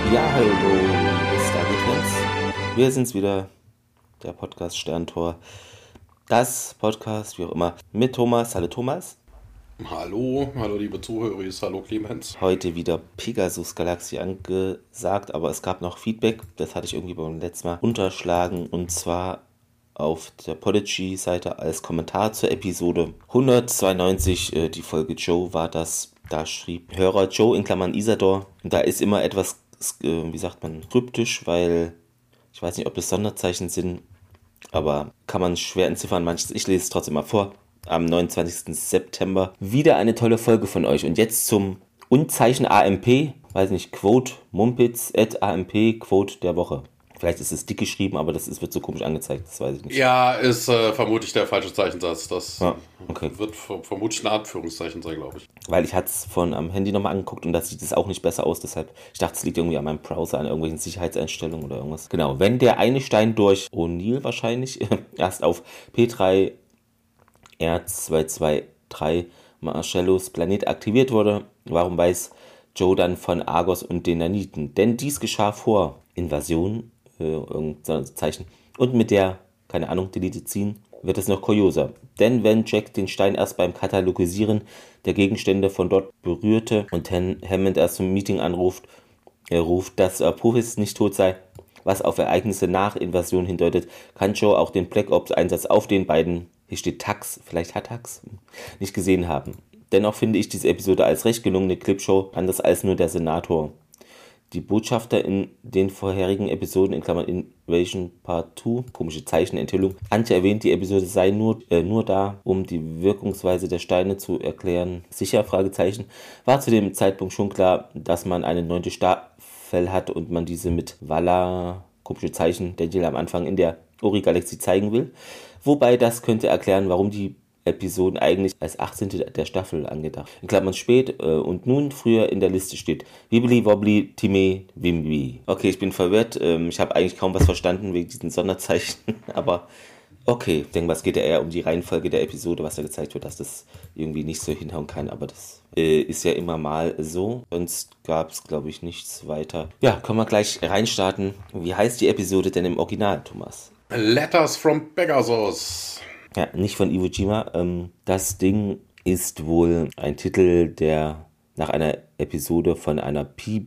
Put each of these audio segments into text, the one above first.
Ja, hallo, liebe Stargate-Fans. Wir sind's wieder, der Podcast Sterntor. Das Podcast, wie auch immer, mit Thomas. Hallo Thomas. Hallo liebe Zuhörer, hallo Clemens. Heute wieder Pegasus Galaxy angesagt, aber es gab noch Feedback. Das hatte ich irgendwie beim letzten Mal unterschlagen. Und zwar auf der Podigy-Seite als Kommentar zur Episode 192, die Folge Joe war das. Da schrieb Hörer Joe in Klammern Isador. Und da ist immer etwas, wie sagt man, kryptisch, weil ich weiß nicht, ob das Sonderzeichen sind, aber kann man schwer entziffern. Manches, ich lese es trotzdem mal vor. Am 29. September wieder eine tolle Folge von euch. Und jetzt zum Unzeichen AMP, weiß nicht, Quote Mumpitz at AMP Quote der Woche. Vielleicht ist es dick geschrieben, aber wird so komisch angezeigt, das weiß ich nicht. Ja, ist vermutlich der falsche Zeichensatz. Das okay. Wird vermutlich ein Anführungszeichen sein, glaube ich. Weil ich hatte es am Handy nochmal angeguckt und da sieht es auch nicht besser aus. Deshalb, ich dachte, es liegt irgendwie an meinem Browser, an irgendwelchen Sicherheitseinstellungen oder irgendwas. Genau, wenn der eine Stein durch O'Neill wahrscheinlich erst auf P3 R223 Marcellos Planet aktiviert wurde, warum weiß Joe dann von Argos und den Naniten? Denn dies geschah vor Invasion, irgendein Zeichen, und mit der, keine Ahnung, Delete ziehen, wird es noch kurioser. Denn wenn Jack den Stein erst beim Katalogisieren der Gegenstände von dort berührte und Hammond erst zum Meeting anruft, er ruft, dass Apophis nicht tot sei, was auf Ereignisse nach Invasion hindeutet, kann Joe auch den Black Ops Einsatz auf den beiden, hier steht Tax, vielleicht hat Tax, nicht gesehen haben. Dennoch finde ich diese Episode als recht gelungene Clipshow, anders als nur der Senator. Die Botschafter in den vorherigen Episoden, in Klammern Invasion Part 2, komische Zeichenenthüllung. Antje erwähnt, die Episode sei nur da, um die Wirkungsweise der Steine zu erklären. Sicher, Fragezeichen. War zu dem Zeitpunkt schon klar, dass man eine 9. Staffel hat und man diese mit Vala, komische Zeichen, Daniel am Anfang in der Ori-Galaxie zeigen will. Wobei das könnte erklären, warum die Episoden eigentlich als 18. der Staffel angedacht. In Klammern spät und nun früher in der Liste steht Wibbly Wobbly Time Wimby. Okay, ich bin verwirrt. Ich habe eigentlich kaum was verstanden wegen diesen Sonderzeichen, aber okay. Ich denke mal, es geht ja eher um die Reihenfolge der Episode, was da gezeigt wird, dass das irgendwie nicht so hinhauen kann, aber das ist ja immer mal so. Sonst gab es, glaube ich, nichts weiter. Ja, können wir gleich reinstarten. Wie heißt die Episode denn im Original, Thomas? Letters from Pegasus. Ja, nicht von Iwo Jima. Das Ding ist wohl ein Titel, der nach einer Episode von einer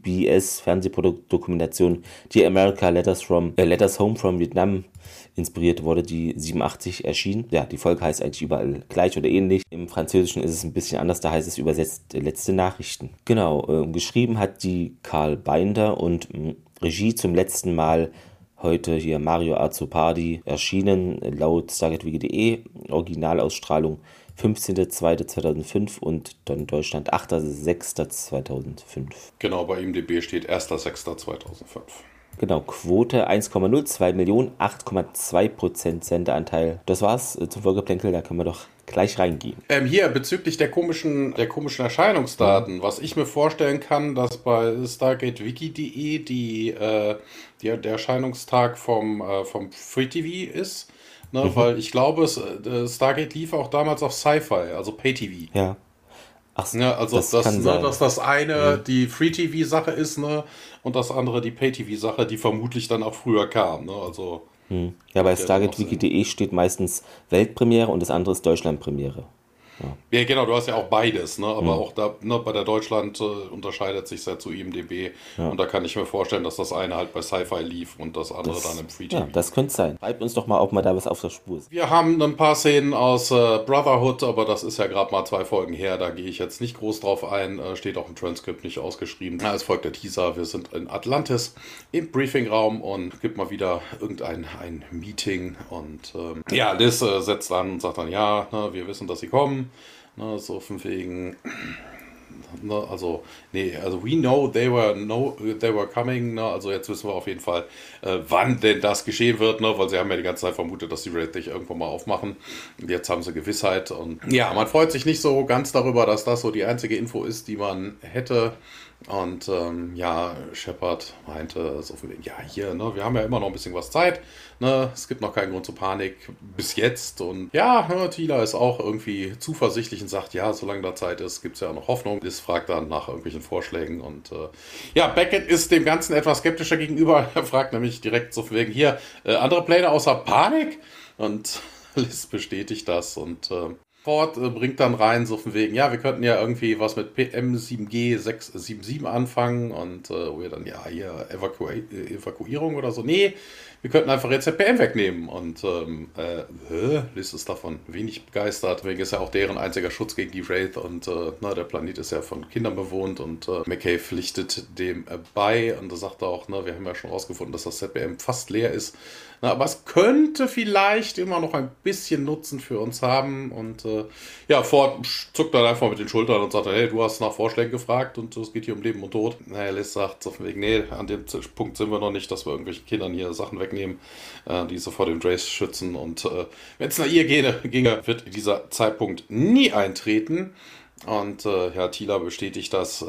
PBS-Fernsehdokumentation, die America Letters Home from Vietnam, inspiriert wurde, die 87 erschien. Ja, die Folge heißt eigentlich überall gleich oder ähnlich. Im Französischen ist es ein bisschen anders, da heißt es übersetzt letzte Nachrichten. Genau, geschrieben hat die Karl Binder und Regie zum letzten Mal heute hier Mario Azzopardi, erschienen laut stargatewiki.de, Originalausstrahlung 15.02.2005 und dann Deutschland 8.06.2005. Genau, bei IMDb steht 1.06.2005. Genau, Quote 1,0, 2 Millionen, 8,2% Sendeanteil. Das war's zum Vorgeplänkel, da können wir doch gleich reingehen. Hier, bezüglich der komischen Erscheinungsdaten, was ich mir vorstellen kann, dass bei stargatewiki.de der Erscheinungstag vom Free TV ist, ne, weil ich glaube, Stargate lief auch damals auf Sci-Fi, also Pay-TV. Ja. Ach, ja, also dass das eine die Free-TV-Sache ist, ne, und das andere die Pay-TV-Sache, die vermutlich dann auch früher kam. Ne, also ja, bei stargatewiki.de steht meistens Weltpremiere und das andere ist Deutschlandpremiere. Ja, genau, du hast ja auch beides, ne? Aber auch da, ne, bei der Deutschland unterscheidet sich sehr zu IMDb. Ja. Und da kann ich mir vorstellen, dass das eine halt bei Sci-Fi lief und das andere dann im Free TV. Ja, das könnte sein. Schreibt uns doch mal, ob man da was auf der Spur ist. Wir haben ein paar Szenen aus Brotherhood, aber das ist ja gerade mal 2 Folgen her. Da gehe ich jetzt nicht groß drauf ein. Steht auch im Transkript nicht ausgeschrieben. Ja, es folgt der Teaser. Wir sind in Atlantis im Briefingraum und gibt mal wieder ein Meeting. Und ja, Liz setzt an und sagt dann, ja, ne, wir wissen, dass sie kommen. Ne, so von wegen, ne, also we know they were coming, ne, also jetzt wissen wir auf jeden Fall, wann denn das geschehen wird, ne, weil sie haben ja die ganze Zeit vermutet, dass die Red dich irgendwann mal aufmachen. Und jetzt haben sie Gewissheit und ja, man freut sich nicht so ganz darüber, dass das so die einzige Info ist, die man hätte. Und ja, Shepard meinte so von wegen, ja hier, ne, wir haben ja immer noch ein bisschen was Zeit, ne, es gibt noch keinen Grund zur Panik bis jetzt. Und ja, ne, Tila ist auch irgendwie zuversichtlich und sagt, ja, solange da Zeit ist, gibt es ja auch noch Hoffnung. Liz fragt dann nach irgendwelchen Vorschlägen und ja, Beckett ist dem Ganzen etwas skeptischer gegenüber. Er fragt nämlich direkt so von wegen, hier, andere Pläne außer Panik? Und Liz bestätigt das und Ford bringt dann rein, so von wegen, ja, wir könnten ja irgendwie was mit PM7G 677 anfangen und wir dann, ja, hier Evakuierung oder so. Nee, wir könnten einfach jetzt ZPM wegnehmen. Und Liz ist davon wenig begeistert. Deswegen ist ja auch deren einziger Schutz gegen die Wraith und der Planet ist ja von Kindern bewohnt und McKay pflichtet dem bei und da sagt er auch, wir haben ja schon rausgefunden, dass das ZPM fast leer ist. Aber es könnte vielleicht immer noch ein bisschen Nutzen für uns haben. Und ja, Ford zuckt dann einfach mit den Schultern und sagt, hey, du hast nach Vorschlägen gefragt und es geht hier um Leben und Tod. Naja, Liz sagt so von wegen, nee, an dem Punkt sind wir noch nicht, dass wir irgendwelchen Kindern hier Sachen wegnehmen, die sie vor dem Drace schützen. Und wenn es nach ihr ginge, wird dieser Zeitpunkt nie eintreten. Und ja, Tila bestätigt das.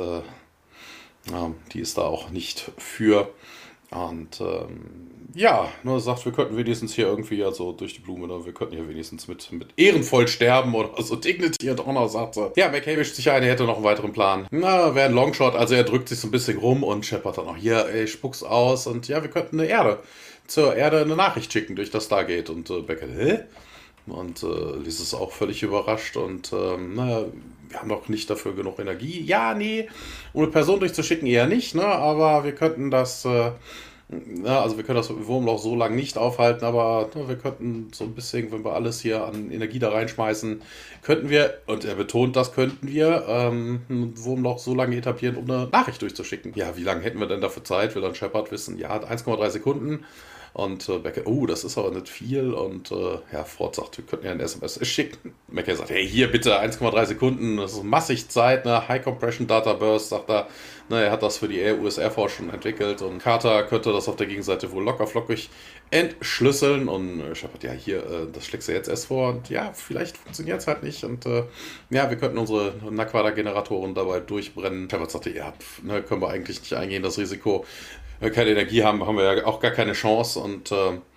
Die ist da auch nicht für. Und ja, sagt, wir könnten wenigstens hier irgendwie, also durch die Blume, wir könnten hier wenigstens mit ehrenvoll sterben oder so. Dignity und Honor sagt so. Ja, McKay wischt sich ein, er hätte noch einen weiteren Plan. Na, wäre ein Longshot, also er drückt sich so ein bisschen rum und Shepard dann noch hier, ey, spuck's aus und ja, wir könnten zur Erde eine Nachricht schicken durch das Stargate und Beckett, hä? Und Liz ist auch völlig überrascht und wir haben doch nicht dafür genug Energie. Ja, nee, um eine Person durchzuschicken eher nicht, aber wir könnten das, also wir können das Wurmloch so lange nicht aufhalten, aber wir könnten so ein bisschen, wenn wir alles hier an Energie da reinschmeißen, könnten wir, und er betont, das könnten wir, ein Wurmloch so lange etablieren, um eine Nachricht durchzuschicken. Ja, wie lange hätten wir denn dafür Zeit? Will dann Shepard wissen, ja, 1,3 Sekunden. Und Beckett, das ist aber nicht viel. Und ja, Ford sagt, wir könnten ja ein SMS schicken. McKay sagt, hey, hier bitte 1,3 Sekunden, das ist massig Zeit, High Compression Data Burst, sagt er. Er hat das für die US Air Force schon entwickelt und Carter könnte das auf der Gegenseite wohl locker flockig entschlüsseln. Und Shepard, ja, hier, das schlägst du jetzt erst vor. Und ja, vielleicht funktioniert es halt nicht. Und ja, wir könnten unsere Naquada-Generatoren dabei durchbrennen. Shepard sagte, ja, können wir eigentlich nicht eingehen, das Risiko. Wenn wir keine Energie haben, haben wir ja auch gar keine Chance und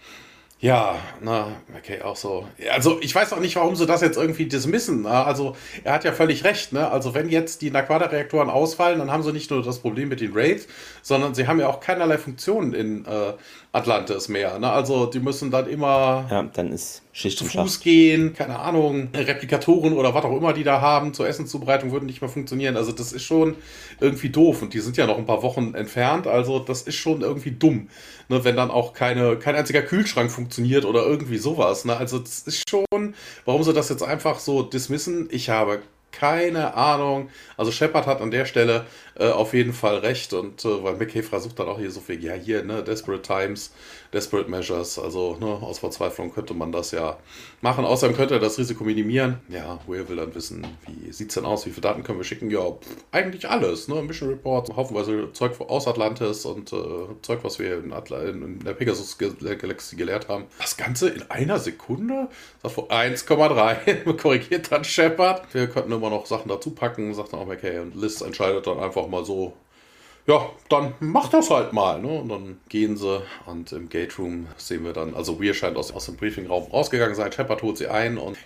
ja, okay, auch so. Also ich weiß auch nicht, warum sie das jetzt irgendwie dismissen. Also er hat ja völlig recht. Also wenn jetzt die Naquada-Reaktoren ausfallen, dann haben sie nicht nur das Problem mit den Wraiths, sondern sie haben ja auch keinerlei Funktionen in Atlantis mehr. Also die müssen dann immer dann ist Schicht zu Fuß gehen, keine Ahnung, Replikatoren oder was auch immer die da haben zur Essenszubereitung würden nicht mehr funktionieren. Also das ist schon irgendwie doof und die sind ja noch ein paar Wochen entfernt. Also das ist schon irgendwie dumm, wenn dann auch kein einziger Kühlschrank funktioniert oder irgendwie sowas. Also das ist schon, warum sie das jetzt einfach so dismissen, ich habe keine Ahnung. Also Shepard hat an der Stelle auf jeden Fall recht und weil McKay versucht dann auch hier so viel, ja hier, Desperate Times, Desperate Measures, also aus Verzweiflung könnte man das ja machen. Außerdem könnte er das Risiko minimieren. Ja, Will dann wissen, wie sieht es denn aus, wie viele Daten können wir schicken? Ja, eigentlich alles, Mission Report, haufenweise Zeug aus Atlantis und Zeug, was wir in der Pegasus-Galaxie gelehrt haben. Das Ganze in einer Sekunde? Sagt vor 1,3, korrigiert dann Shepard. Wir könnten immer noch Sachen dazu packen, sagt dann auch McKay und Liz entscheidet dann einfach mal so, ja, dann macht das halt mal. Und dann gehen sie und im Gate Room sehen wir dann, also Weir scheint aus dem Briefingraum rausgegangen sein, Shepard holt sie ein und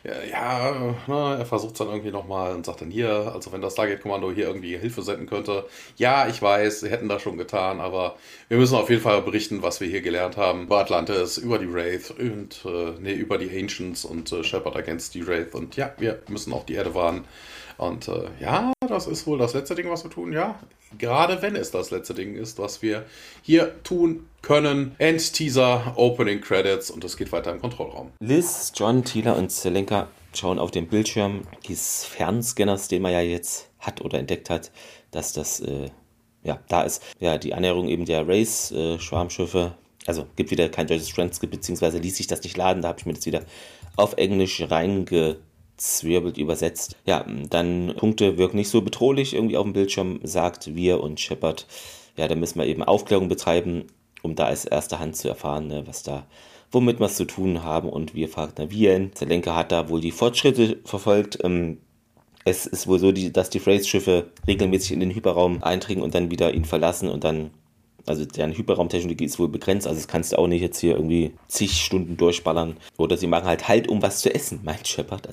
er versucht es dann irgendwie nochmal und sagt dann hier, also wenn das Stargate-Kommando hier irgendwie Hilfe senden könnte, ja, ich weiß, sie hätten das schon getan, aber wir müssen auf jeden Fall berichten, was wir hier gelernt haben über Atlantis, über die Wraith und über die Ancients und Shepard against die Wraith und ja, wir müssen auch die Erde warnen. Und ja, das ist wohl das letzte Ding, was wir tun, ja. Gerade wenn es das letzte Ding ist, was wir hier tun können. End-Teaser, Opening Credits und es geht weiter im Kontrollraum. Liz, John, Tila und Zelenka schauen auf den Bildschirm des Fernscanners, den man ja jetzt hat oder entdeckt hat, dass das da ist. Ja, die Annäherung eben der Wraith-Schwarmschiffe. Also gibt wieder kein deutsches Transkript, beziehungsweise ließ sich das nicht laden. Da habe ich mir das wieder auf Englisch reingezwirbelt, übersetzt. Ja, dann Punkte wirken nicht so bedrohlich irgendwie auf dem Bildschirm, sagt wir und Shepard. Ja, da müssen wir eben Aufklärung betreiben, um da als erste Hand zu erfahren, womit wir es zu tun haben. Und wir fragt, wie denn? Zelenka hat da wohl die Fortschritte verfolgt. Es ist wohl so, dass die Wraith-Schiffe regelmäßig in den Hyperraum eindringen und dann wieder ihn verlassen und dann, also deren Hyperraumtechnologie ist wohl begrenzt, also das kannst du auch nicht jetzt hier irgendwie zig Stunden durchballern. Oder sie machen halt, um was zu essen, meint Shepard. Also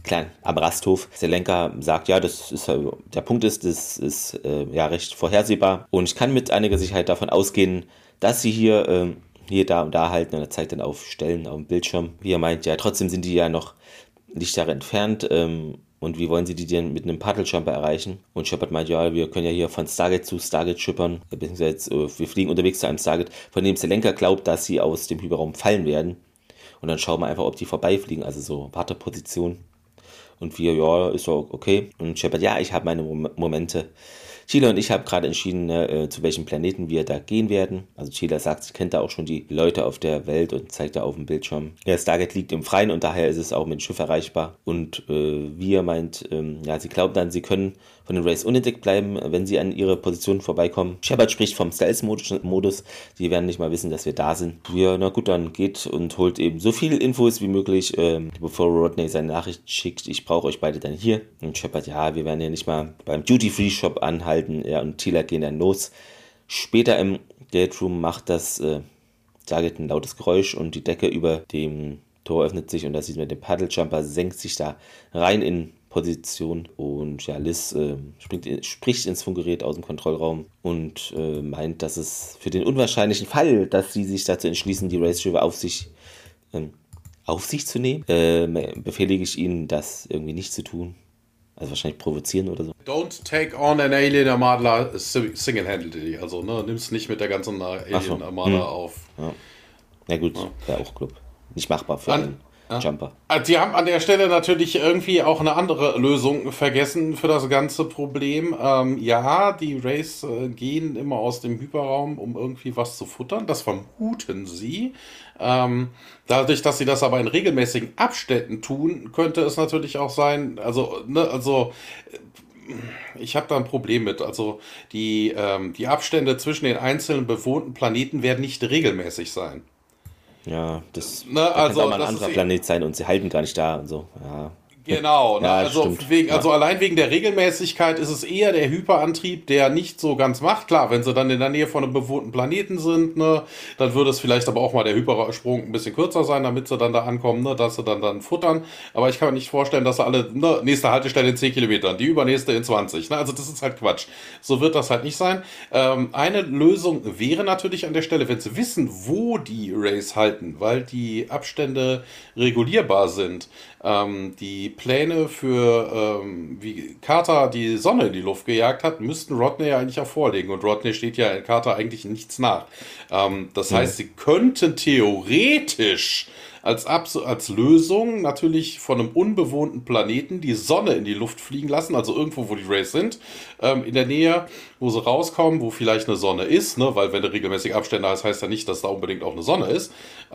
klein am Rasthof. Zelenka sagt, ja, der Punkt ist, das ist ja recht vorhersehbar. Und ich kann mit einiger Sicherheit davon ausgehen, dass sie hier da und da halten. Und er zeigt dann auf Stellen auf dem Bildschirm. Wie er meint, ja, trotzdem sind die ja noch Lichtjahre entfernt. Und wie wollen sie die denn mit einem Paddle-Jumper erreichen? Und Shepard meint, ja, wir können ja hier von Stargate zu Stargate schippern. Beziehungsweise wir fliegen unterwegs zu einem Stargate, von dem Zelenka glaubt, dass sie aus dem Hyperraum fallen werden. Und dann schauen wir einfach, ob die vorbeifliegen. Also so Warteposition. Und wir, ja, ist doch okay. Und Shepard, ja, ich habe meine Momente. Sheila und ich haben gerade entschieden, zu welchem Planeten wir da gehen werden. Also Sheila sagt, sie kennt da auch schon die Leute auf der Welt und zeigt da auf dem Bildschirm. Ja, Stargate liegt im Freien und daher ist es auch mit dem Schiff erreichbar. Und wir meint, ja, sie glaubt dann, sie können von den Rays unentdeckt bleiben, wenn sie an ihre Position vorbeikommen. Shepard spricht vom Stealth-Modus. Die werden nicht mal wissen, dass wir da sind. Wir, na gut, dann geht und holt eben so viele Infos wie möglich, bevor Rodney seine Nachricht schickt. Ich brauche euch beide dann hier. Und Shepard, ja, wir werden ja nicht mal beim Duty-Free-Shop anhalten. Ja, und Tila gehen dann los. Später im Gate Room macht das Stargate ein lautes Geräusch und die Decke über dem Tor öffnet sich und da sieht man, der Paddle-Jumper senkt sich da rein in Position und ja, Liz spricht ins Funkgerät aus dem Kontrollraum und meint, dass es für den unwahrscheinlichen Fall, dass sie sich dazu entschließen, die Race-Schiffe auf sich zu nehmen, befehlige ich ihnen, das irgendwie nicht zu tun. Also wahrscheinlich provozieren oder so. Don't take on an Alien Armada single-handedly. Also nimm's nicht mit der ganzen Alien Armada auf. Ja. Na gut, wäre auch Club. Nicht machbar für einen Jumper. Sie haben an der Stelle natürlich irgendwie auch eine andere Lösung vergessen für das ganze Problem. Ja, die Rays gehen immer aus dem Hyperraum, um irgendwie was zu futtern. Das vermuten sie. Dadurch, dass sie das aber in regelmäßigen Abständen tun, könnte es natürlich auch sein, ich habe da ein Problem mit. Also die Abstände zwischen den einzelnen bewohnten Planeten werden nicht regelmäßig sein. Ja, das kann auch mal ein anderer Planet sein und sie halten gar nicht da und so. Ja. Genau, ja, also allein wegen der Regelmäßigkeit ist es eher der Hyperantrieb, der nicht so ganz macht. Klar, wenn sie dann in der Nähe von einem bewohnten Planeten sind, dann würde es vielleicht aber auch mal der Hypersprung ein bisschen kürzer sein, damit sie dann da ankommen, dass sie dann futtern. Aber ich kann mir nicht vorstellen, dass sie alle, nächste Haltestelle in 10 Kilometern, die übernächste in 20. Also das ist halt Quatsch. So wird das halt nicht sein. Eine Lösung wäre natürlich an der Stelle, wenn sie wissen, wo die Rays halten, weil die Abstände regulierbar sind. Die Pläne für, wie Carter die Sonne in die Luft gejagt hat, müssten Rodney ja eigentlich auch vorlegen. Und Rodney steht ja in Carter eigentlich nichts nach. Das heißt, sie könnten theoretisch als Lösung natürlich von einem unbewohnten Planeten die Sonne in die Luft fliegen lassen, also irgendwo, wo die Rays sind, in der Nähe, wo sie rauskommen, wo vielleicht eine Sonne ist, weil wenn du regelmäßig Abstände hast, heißt ja nicht, dass da unbedingt auch eine Sonne ist.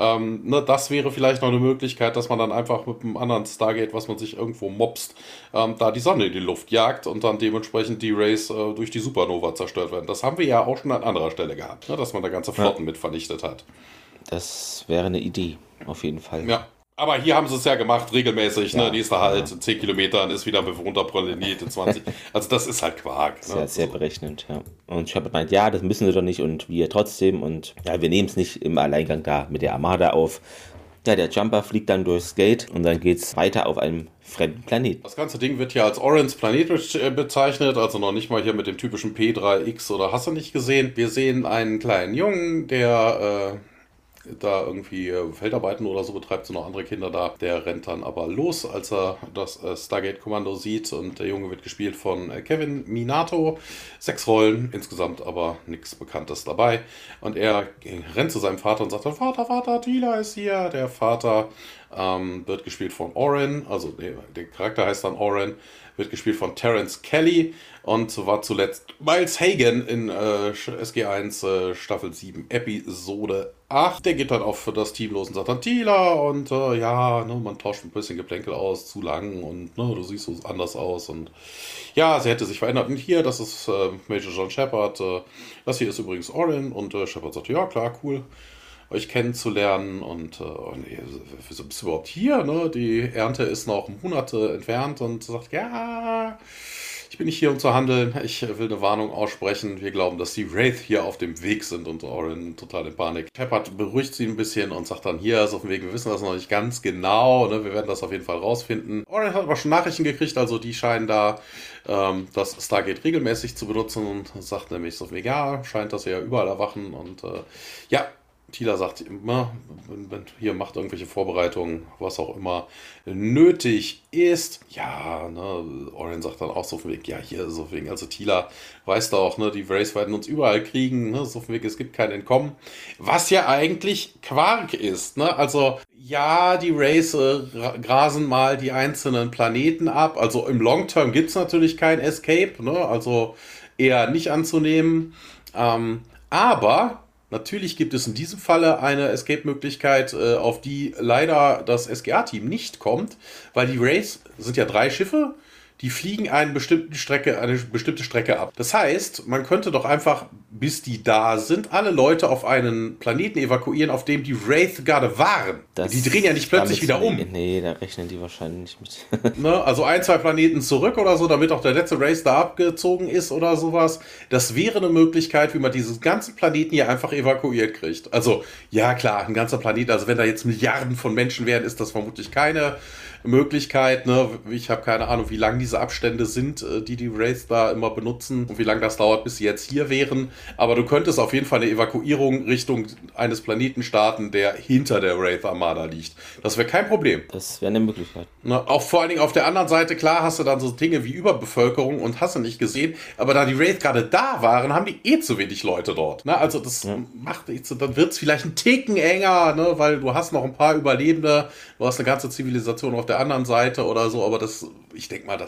Das wäre vielleicht noch eine Möglichkeit, dass man dann einfach mit einem anderen Stargate, was man sich irgendwo mopst, da die Sonne in die Luft jagt und dann dementsprechend die Rays durch die Supernova zerstört werden. Das haben wir ja auch schon an anderer Stelle gehabt, dass man da ganze Flotten mit vernichtet hat. Das wäre eine Idee, auf jeden Fall. Ja, aber hier haben sie es ja gemacht, regelmäßig. Nächster Halt, 10 Kilometern ist wieder ein bewohnter Planet, 20. Also das ist halt Quark. Sehr berechnend, ja. Und Shepard meint, ja, das müssen sie doch nicht und wir trotzdem. Und ja, wir nehmen es nicht im Alleingang da mit der Armada auf. Ja, der Jumper fliegt dann durchs Gate und dann geht's weiter auf einem fremden Planet. Das ganze Ding wird hier als Orans Planet bezeichnet, also noch nicht mal hier mit dem typischen P3X oder hast du nicht gesehen. Wir sehen einen kleinen Jungen, der da irgendwie Feldarbeiten oder so betreibt, so noch andere Kinder da. Der rennt dann aber los, als er das Stargate-Kommando sieht und der Junge wird gespielt von Kevin Minato. 6 Rollen, insgesamt aber nichts Bekanntes dabei. Und er rennt zu seinem Vater und sagt dann, Vater, Tila ist hier. Der Vater wird gespielt von Oren, also der Charakter heißt dann Oren, wird gespielt von Terence Kelly und war zuletzt Miles Hagen in SG1 Staffel 7 Episode 8. Der geht dann auch für das Team los und sagt dann Tila und man tauscht ein bisschen Geplänkel aus, zu lang und du siehst so anders aus und ja, sie hätte sich verändert. Und hier, das ist Major John Shepard, das hier ist übrigens Oren und Shepard sagt, ja klar, cool, euch kennenzulernen und wieso bist du überhaupt hier? Die Ernte ist noch Monate entfernt und sagt, ja, ich bin nicht hier, um zu handeln. Ich will eine Warnung aussprechen. Wir glauben, dass die Wraith hier auf dem Weg sind und Oren total in Panik. Shepard beruhigt sie ein bisschen und sagt dann, hier ist auf dem Weg, wir wissen das noch nicht ganz genau, ne? Wir werden das auf jeden Fall rausfinden. Oren hat aber schon Nachrichten gekriegt, also die scheinen da das Stargate regelmäßig zu benutzen und sagt nämlich so, ja, scheint, dass sie ja überall erwachen und ja, Tila sagt immer, hier macht irgendwelche Vorbereitungen, was auch immer nötig ist. Ja, ne, Oren sagt dann auch so von wegen, ja, hier so von wegen, also Tila weiß doch, ne, die Wraiths werden uns überall kriegen, ne, so von wegen, es gibt kein Entkommen. Was ja eigentlich Quark ist, ne, also ja, die Wraiths grasen mal die einzelnen Planeten ab, also im Long Term gibt es natürlich kein Escape, ne, also eher nicht anzunehmen, aber natürlich gibt es in diesem Falle eine Escape-Möglichkeit, auf die leider das SGA-Team nicht kommt, weil die Wraiths sind ja 3 Schiffe, die fliegen eine bestimmte Strecke ab. Das heißt, man könnte doch einfach, bis die da sind, alle Leute auf einen Planeten evakuieren, auf dem die Wraith gerade waren. Die drehen ja nicht plötzlich wieder um. Nee, da rechnen die wahrscheinlich nicht mit. Ne? Also 1, 2 Planeten zurück oder so, damit auch der letzte Wraith da abgezogen ist oder sowas. Das wäre eine Möglichkeit, wie man diesen ganzen Planeten hier einfach evakuiert kriegt. Also, ja klar, ein ganzer Planet, also wenn da jetzt Milliarden von Menschen wären, ist das vermutlich keine Möglichkeit, ne? Ich habe keine Ahnung, wie lang diese Abstände sind, die Wraiths da immer benutzen und wie lange das dauert, bis sie jetzt hier wären. Aber du könntest auf jeden Fall eine Evakuierung Richtung eines Planeten starten, der hinter der Wraith-Armada liegt. Das wäre kein Problem. Das wäre eine Möglichkeit. Ne? Auch vor allen Dingen auf der anderen Seite, klar, hast du dann so Dinge wie Überbevölkerung und hast du nicht gesehen, aber da die Wraith gerade da waren, haben die zu wenig Leute dort. Ne? Also das macht jetzt, dann wird es vielleicht ein Ticken enger, ne? Weil du hast noch ein paar Überlebende, du hast eine ganze Zivilisation auf der anderen Seite oder so, aber ich denke mal,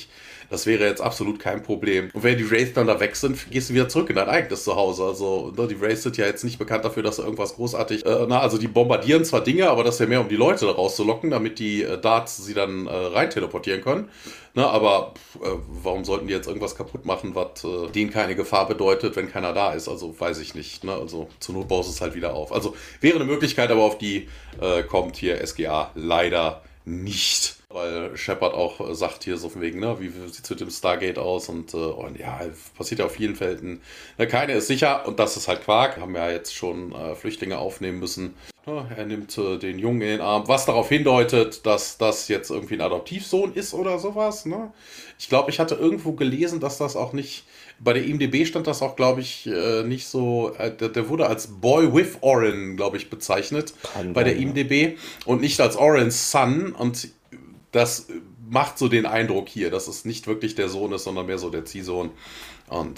das wäre jetzt absolut kein Problem. Und wenn die Wraiths dann da weg sind, gehst du wieder zurück in dein eigenes Zuhause. Also, ne, die Wraiths sind ja jetzt nicht bekannt dafür, dass sie irgendwas großartig, also die bombardieren zwar Dinge, aber das ist ja mehr, um die Leute da rauszulocken, damit die Darts sie dann rein teleportieren können. Ne, aber warum sollten die jetzt irgendwas kaputt machen, was denen keine Gefahr bedeutet, wenn keiner da ist? Also, weiß ich nicht. Ne? Also, zur Not baust du es halt wieder auf. Also, wäre eine Möglichkeit, aber auf die kommt hier SGA leider nicht. Weil Shepard auch sagt hier so von wegen, ne, wie sieht es mit dem Stargate aus und ja, passiert ja auf vielen Felden. Ne, keine ist sicher und das ist halt Quark. Haben ja jetzt schon Flüchtlinge aufnehmen müssen. Ja, er nimmt den Jungen in den Arm, was darauf hindeutet, dass das jetzt irgendwie ein Adoptivsohn ist oder sowas. Ne? Ich glaube, ich hatte irgendwo gelesen, dass das auch nicht, bei der IMDb stand das auch, glaube ich, nicht so, der wurde als Boy with Oren, glaube ich, bezeichnet bei der IMDb und nicht als Orens Son und das macht so den Eindruck hier, dass es nicht wirklich der Sohn ist, sondern mehr so der Ziehsohn. Und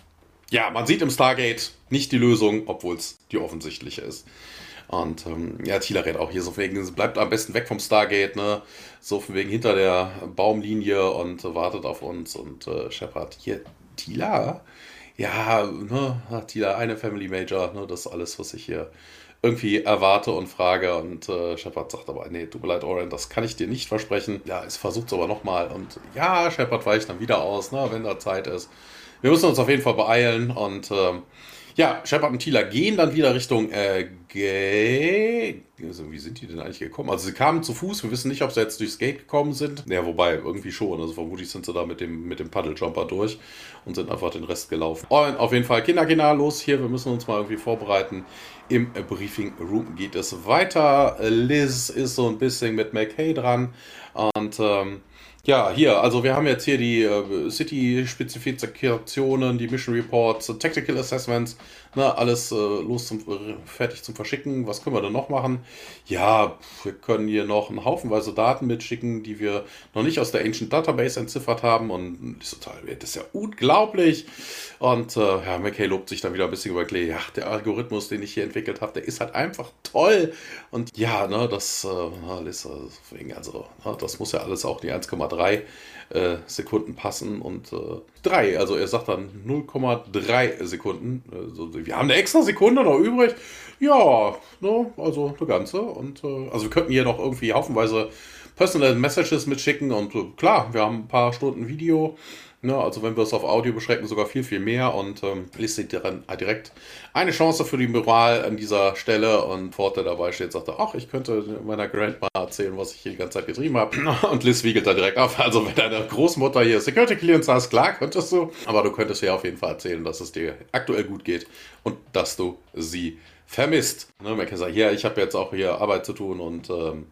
ja, man sieht im Stargate nicht die Lösung, obwohl es die offensichtliche ist. Und ja, Tila redet auch hier so von wegen, bleibt am besten weg vom Stargate, ne? So von wegen hinter der Baumlinie und wartet auf uns. Und Shepard, hier, Tila? Ja, ne, Tila, eine Family Major, ne? Das ist alles, was ich hier irgendwie erwarte und frage und Shepard sagt aber, nee, tut mir leid, Oren, das kann ich dir nicht versprechen. Ja, es versucht es aber nochmal und ja, Shepard weicht dann wieder aus, ne, wenn da Zeit ist. Wir müssen uns auf jeden Fall beeilen und ja, Shepard und Tila gehen dann wieder Richtung also, wie sind die denn eigentlich gekommen? Also sie kamen zu Fuß, wir wissen nicht, ob sie jetzt durchs Gate gekommen sind. Ja, wobei, irgendwie schon. Also vermutlich sind sie da mit dem Paddeljumper durch und sind einfach den Rest gelaufen. Und auf jeden Fall, Kinder, los hier, wir müssen uns mal irgendwie vorbereiten. Im Briefing Room geht es weiter. Liz ist so ein bisschen mit McKay dran und ja, hier, also wir haben jetzt hier die City-Spezifikationen, die Mission Reports, Tactical Assessments, ne, alles fertig zum Verschicken. Was können wir denn noch machen? Ja, wir können hier noch einen Haufenweise Daten mitschicken, die wir noch nicht aus der Ancient Database entziffert haben und das ist ja unglaublich. Und ja, McKay lobt sich dann wieder ein bisschen über Clay. Ja, der Algorithmus, den ich hier entwickelt habe, der ist halt einfach toll. Und ja, ne, das muss ja alles auch die 1,3 Sekunden passen und 3, also er sagt dann 0,3 Sekunden. Wir haben eine extra Sekunde noch übrig. Ja, ne, also eine ganze. Und also wir könnten hier noch irgendwie haufenweise Personal Messages mitschicken und klar, wir haben ein paar Stunden Video. Ne, also wenn wir es auf Audio beschränken, sogar viel, viel mehr und listet direkt eine Chance für die Moral an dieser Stelle und Ford, der dabei steht, sagte, ach, ich könnte meiner Grandma erzählen, was ich hier die ganze Zeit getrieben habe. Und Liz wiegelt da direkt auf. Also wenn deine Großmutter hier Security Clearance hast, klar, könntest du. Aber du könntest ihr auf jeden Fall erzählen, dass es dir aktuell gut geht und dass du sie vermisst. Ne, man kann sagen, ja, ich habe jetzt auch hier Arbeit zu tun und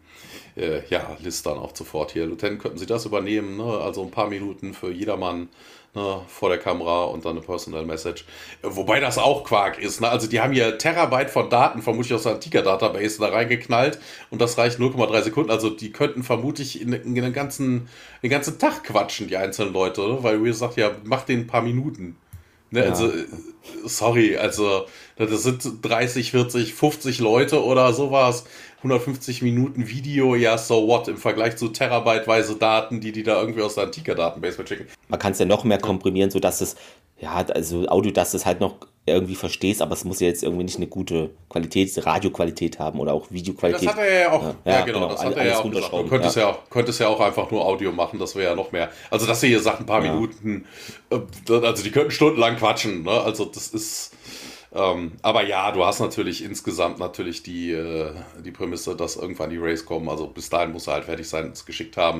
ja, Liz dann auch sofort hier. Lieutenant, könnten Sie das übernehmen? Ne? Also ein paar Minuten für jedermann, ne, vor der Kamera und dann eine Personal Message. Wobei das auch Quark ist. Ne? Also die haben hier Terabyte von Daten, vermutlich aus der Antika-Database, da reingeknallt und das reicht 0,3 Sekunden. Also die könnten vermutlich in den ganzen Tag quatschen, die einzelnen Leute. Ne? Weil Will sagt, ja, mach den ein paar Minuten. Ne, Ja. also, sorry, also das sind 30, 40, 50 Leute oder sowas. 150 Minuten Video, ja, so what, im Vergleich zu terabyteweise Daten, die da irgendwie aus der Antika-Database mitschicken. Man kann es ja noch mehr komprimieren, sodass es, ja, also Audio, dass du es halt noch irgendwie verstehst, aber es muss ja jetzt irgendwie nicht eine gute Qualität, Radioqualität haben oder auch Videoqualität. Das hat er ja auch, ja, genau, genau, das hat er ja auch gesagt. Du runterschrauben. könntest ja auch einfach nur Audio machen, das wäre ja noch mehr. Also, dass sie hier sagt, ein paar Minuten, also die könnten stundenlang quatschen, ne? Also, das ist. Aber ja, du hast natürlich insgesamt natürlich die Prämisse, dass irgendwann die Rays kommen. Also bis dahin muss er halt fertig sein, es geschickt haben.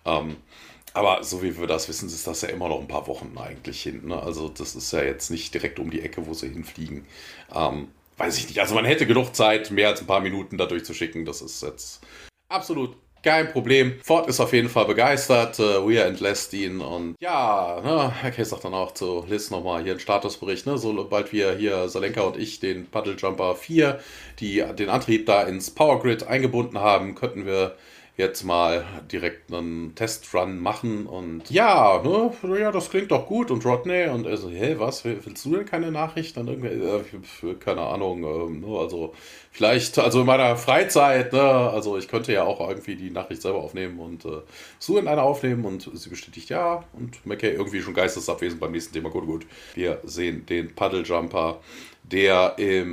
Aber so wie wir das wissen, ist das ja immer noch ein paar Wochen eigentlich hin. Ne? Also das ist ja jetzt nicht direkt um die Ecke, wo sie hinfliegen. Weiß ich nicht. Also man hätte genug Zeit, mehr als ein paar Minuten da durchzuschicken. Das ist jetzt absolut kein Problem. Ford ist auf jeden Fall begeistert. Weir entlässt ihn und ja, ne, Herr Case sagt dann auch zu Liz nochmal hier einen Statusbericht. Ne, sobald wir hier, Salenka und ich, den Puddle Jumper 4, den Antrieb da ins Power Grid eingebunden haben, könnten wir jetzt mal direkt einen Testrun machen und ja, ne, ja, das klingt doch gut und Rodney und er so, hä, was, willst du denn keine Nachricht? Dann irgendwie, keine Ahnung, ne, also vielleicht, also in meiner Freizeit, ne, also ich könnte ja auch irgendwie die Nachricht selber aufnehmen und so in einer aufnehmen und sie bestätigt ja und McKay irgendwie schon geistesabwesend beim nächsten Thema, gut, wir sehen den Puddle Jumper, der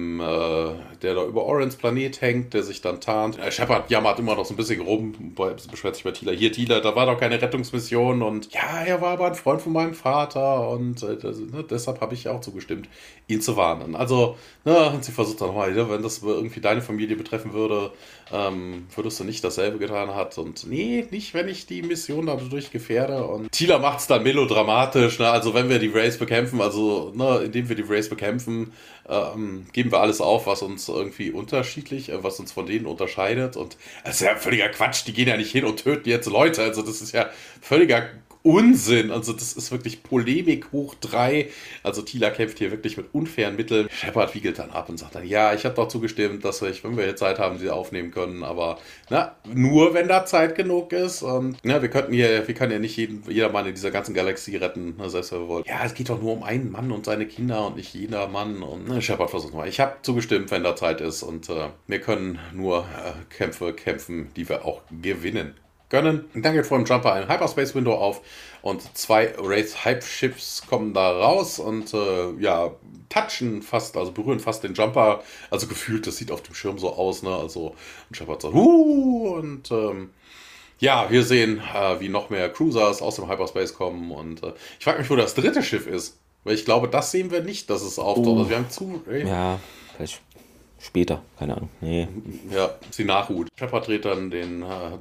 da über Orans Planet hängt, der sich dann tarnt. Shepard jammert immer noch so ein bisschen rum, beschwert sich bei Tila. Hier, Tila, da war doch keine Rettungsmission und ja, er war aber ein Freund von meinem Vater und deshalb habe ich auch zugestimmt, ihn zu warnen. Also, ne, und sie versucht dann nochmal, wenn das irgendwie deine Familie betreffen würde, würdest du nicht dasselbe getan hat und nee, nicht, wenn ich die Mission dadurch gefährde. Und Tila macht es dann melodramatisch, ne? Also wenn wir die Rays bekämpfen, also ne, indem wir die Rays bekämpfen, geben wir alles auf, was uns irgendwie unterschiedlich, was uns von denen unterscheidet. Und das ist ja völliger Quatsch, die gehen ja nicht hin und töten jetzt Leute. Also das ist ja völliger Unsinn. Also das ist wirklich Polemik hoch 3. Also Tila kämpft hier wirklich mit unfairen Mitteln. Shepard wiegelt dann ab und sagt dann, ja, ich habe doch zugestimmt, dass wir, wenn wir hier Zeit haben, sie aufnehmen können. Aber nur wenn da Zeit genug ist. Und wir können ja nicht jedermann in dieser ganzen Galaxie retten, selbst wenn wir wollen. Ja, es geht doch nur um einen Mann und seine Kinder und nicht jeder Mann. Und Shepard versucht mal. Ich habe zugestimmt, wenn da Zeit ist. Und wir können nur Kämpfe kämpfen, die wir auch gewinnen können. Dann geht vor dem Jumper ein Hyperspace-Window auf und 2 Wraith Hype-Ships kommen da raus und touchen fast, also berühren fast den Jumper. Also gefühlt, das sieht auf dem Schirm so aus, ne? Also, und Shepard sagt, und wir sehen, wie noch mehr Cruisers aus dem Hyperspace kommen und ich frage mich, wo das dritte Schiff ist. Weil ich glaube, das sehen wir nicht, dass es auftaucht. Also wir haben Ja, vielleicht später, keine Ahnung. Nee. Ja, sie nachruht. Shepard dreht dann den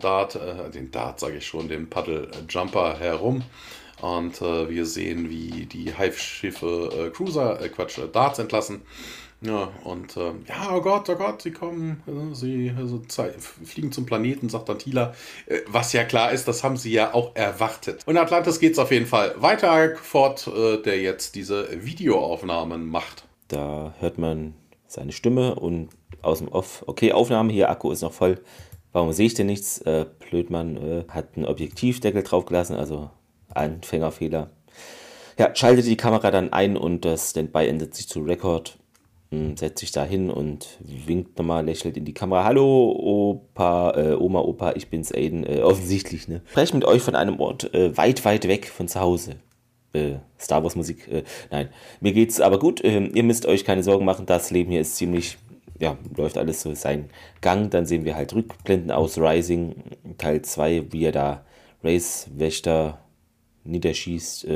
Puddle Jumper herum. Und wir sehen, wie die Hive-Schiffe Darts entlassen. Ja, und oh Gott, sie kommen, sie fliegen zum Planeten, sagt dann Tila. Was ja klar ist, das haben sie ja auch erwartet. Und in Atlantis geht es auf jeden Fall weiter. Ford, der jetzt diese Videoaufnahmen macht. Da hört man seine Stimme und aus dem Off, okay, Aufnahme hier, Akku ist noch voll. Warum sehe ich denn nichts? Blödmann hat einen Objektivdeckel draufgelassen, also Anfängerfehler. Ja, schaltet die Kamera dann ein und das Standby ändert sich zu Record. Setzt sich da hin und winkt nochmal, lächelt in die Kamera. Hallo, Oma, Opa, ich bin's, Aiden. Offensichtlich, ne? Spreche mit euch von einem Ort weit, weit weg von zu Hause. Star Wars Musik, nein. Mir geht's aber gut, ihr müsst euch keine Sorgen machen, das Leben hier ist ziemlich, läuft alles so seinen Gang. Dann sehen wir halt Rückblenden aus Rising, Teil 2, wie er da Race-Wächter niederschießt.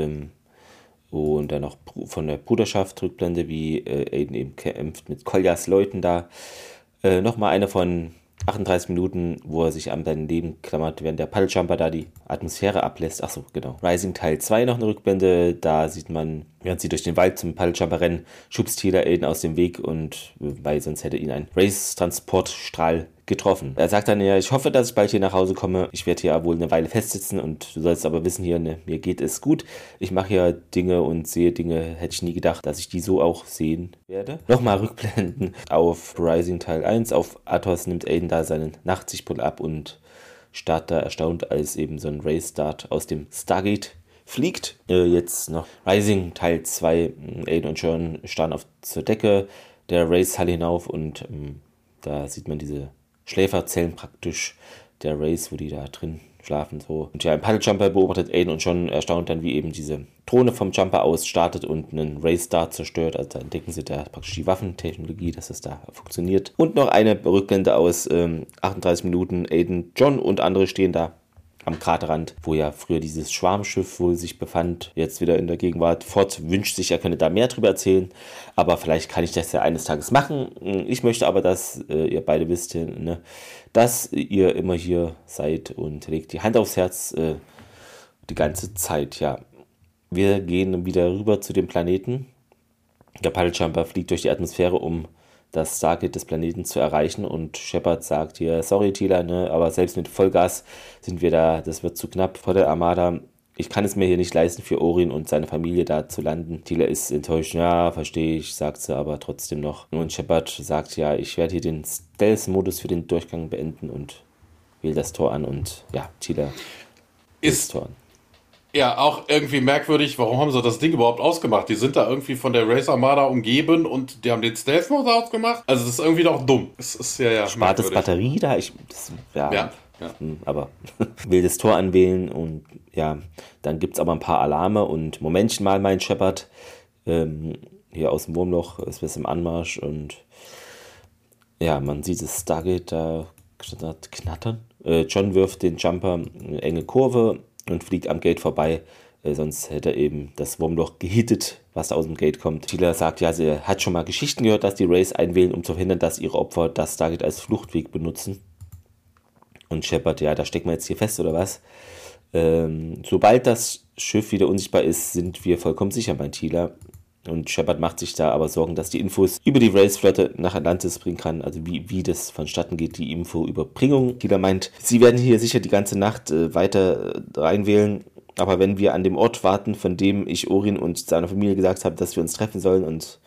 Und dann noch von der Bruderschaft Rückblende, wie Aiden eben kämpft mit Koljas Leuten da. Nochmal eine von 38 Minuten, wo er sich an sein Leben klammert, während der Paddeljumper da die Atmosphäre ablässt. Achso, genau. Rising Teil 2 noch eine Rückblende. Da sieht man, während sie durch den Wald zum Paddeljumper rennen, schubst Teela Aiden aus dem Weg und weil sonst hätte ihn ein Race-Transportstrahl getroffen. Er sagt dann, ja, ich hoffe, dass ich bald hier nach Hause komme. Ich werde hier wohl eine Weile festsitzen und du sollst aber wissen hier, ne, mir geht es gut. Ich mache hier Dinge und sehe Dinge, hätte ich nie gedacht, dass ich die so auch sehen werde. Nochmal rückblenden auf Rising Teil 1. Auf Athos nimmt Aiden da seinen Nachtsichtbrille ab und starrt da erstaunt, als eben so ein Race-Start aus dem Stargate fliegt. Jetzt noch Rising Teil 2. Aiden und John starren zur Decke der Race-Halle hinauf und da sieht man diese Schläferzellen praktisch der Race, wo die da drin schlafen. So. Und ja, ein Paddeljumper beobachtet Aiden und John erstaunt dann, wie eben diese Drohne vom Jumper aus startet und einen Race-Star zerstört. Also da entdecken sie da praktisch die Waffentechnologie, dass das da funktioniert. Und noch eine Rückblende aus 38 Minuten. Aiden, John und andere stehen da am Kraterrand, wo ja früher dieses Schwarmschiff wohl sich befand, jetzt wieder in der Gegenwart. Ford wünscht sich, er könne da mehr drüber erzählen, aber vielleicht kann ich das ja eines Tages machen. Ich möchte aber, dass ihr beide wisst, ne, dass ihr immer hier seid und legt die Hand aufs Herz die ganze Zeit. Ja, wir gehen wieder rüber zu dem Planeten. Der Paddeljumper fliegt durch die Atmosphäre, um das Stargate des Planeten zu erreichen und Shepard sagt hier, sorry Teela, ne, aber selbst mit Vollgas sind wir da, das wird zu knapp vor der Armada. Ich kann es mir hier nicht leisten, für Orin und seine Familie da zu landen. Teela ist enttäuscht, ja, verstehe ich, sagt sie aber trotzdem noch. Und Shepard sagt, ja, ich werde hier den Stealth-Modus für den Durchgang beenden und wählt das Tor an und ja, Teela ist das Tor an. Ja, auch irgendwie merkwürdig, warum haben sie das Ding überhaupt ausgemacht? Die sind da irgendwie von der Race Armada umgeben und die haben den Stealth-Mode ausgemacht. Also das ist irgendwie doch dumm. Das ist ja spart das Batterie da? Aber will das Tor anwählen und ja, dann gibt es aber ein paar Alarme und Momentchen mal, mein Shepard, hier aus dem Wurmloch ist was im Anmarsch und ja, man sieht das Stargate da knattern. John wirft den Jumper eine enge Kurve und fliegt am Gate vorbei, sonst hätte er eben das Wurmloch gehittet, was da aus dem Gate kommt. Teela sagt, ja, sie hat schon mal Geschichten gehört, dass die Race einwählen, um zu verhindern, dass ihre Opfer das Stargate als Fluchtweg benutzen. Und Shepard, ja, da stecken wir jetzt hier fest, oder was? Sobald das Schiff wieder unsichtbar ist, sind wir vollkommen sicher, meint Teela. Und Shepard macht sich da aber Sorgen, dass die Infos über die Race-Flotte nach Atlantis bringen kann, also wie das vonstatten geht, die Infoüberbringung. Teela meint, sie werden hier sicher die ganze Nacht weiter reinwählen, aber wenn wir an dem Ort warten, von dem ich Orin und seiner Familie gesagt habe, dass wir uns treffen sollen und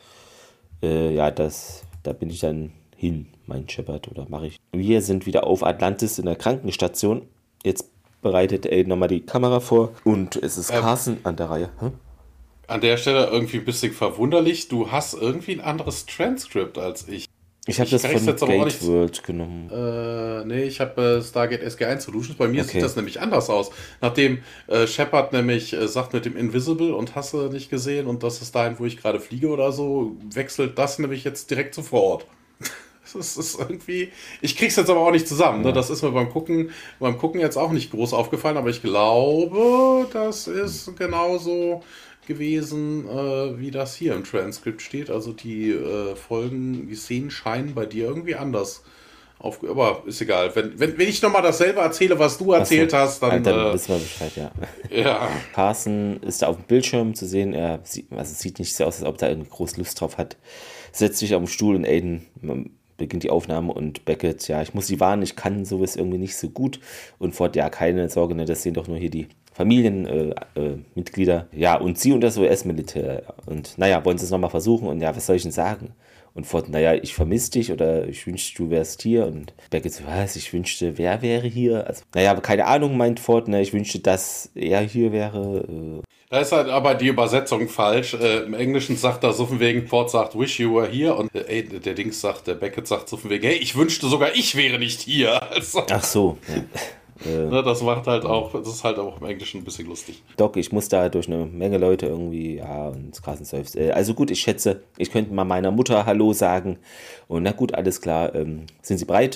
da bin ich dann hin, meint Shepard, oder mache ich. Wir sind wieder auf Atlantis in der Krankenstation. Jetzt bereitet Aiden nochmal die Kamera vor und es ist Carson an der Reihe. An der Stelle irgendwie ein bisschen verwunderlich. Du hast irgendwie ein anderes Transkript als ich. Ich habe das von Gate World genommen. Nee, ich habe Stargate SG1 Solutions. Bei mir sieht das nämlich anders aus. Nachdem Shepard nämlich sagt mit dem Invisible und hast du nicht gesehen und das ist dahin, wo ich gerade fliege oder so, wechselt das nämlich jetzt direkt zu vor Ort. Das ist irgendwie. Ich krieg's jetzt aber auch nicht zusammen. Ja. Ne? Das ist mir beim Gucken jetzt auch nicht groß aufgefallen, aber ich glaube, das ist genauso gewesen, wie das hier im Transkript steht. Also die die Szenen scheinen bei dir irgendwie anders aber ist egal. Wenn ich nochmal dasselbe erzähle, was du erzählt hast, dann wissen wir Bescheid, ja. Ja. Carson ist da auf dem Bildschirm zu sehen. Es sieht nicht so aus, als ob er irgendwie groß Lust drauf hat. Setzt sich auf den Stuhl und Aiden beginnt die Aufnahme und Beckett, ja, ich muss sie warnen, ich kann sowas irgendwie nicht so gut. Und Ford, ja, keine Sorge, ne, das sehen doch nur hier die Familienmitglieder. Ja, und sie und das US-Militär. Und naja, wollen sie es nochmal versuchen? Und ja, was soll ich denn sagen? Und Ford, naja, ich vermisse dich oder ich wünschte, du wärst hier. Und Beckett so, was? Ich wünschte, wer wäre hier? Also, naja, keine Ahnung, meint Ford, ne, ich wünschte, dass er hier wäre. Da ist halt aber die Übersetzung falsch. Im Englischen sagt er so von wegen, Ford sagt, wish you were here. Und der Dings sagt, der Beckett sagt so von wegen, hey, ich wünschte sogar, ich wäre nicht hier. Also, ach so, ja. Das macht halt auch, das ist halt auch im Englischen ein bisschen lustig. Doc, ich muss da durch eine Menge Leute irgendwie, ja, und Carson seufzt. Also gut, ich schätze, ich könnte mal meiner Mutter Hallo sagen. Und na gut, alles klar, sind Sie bereit?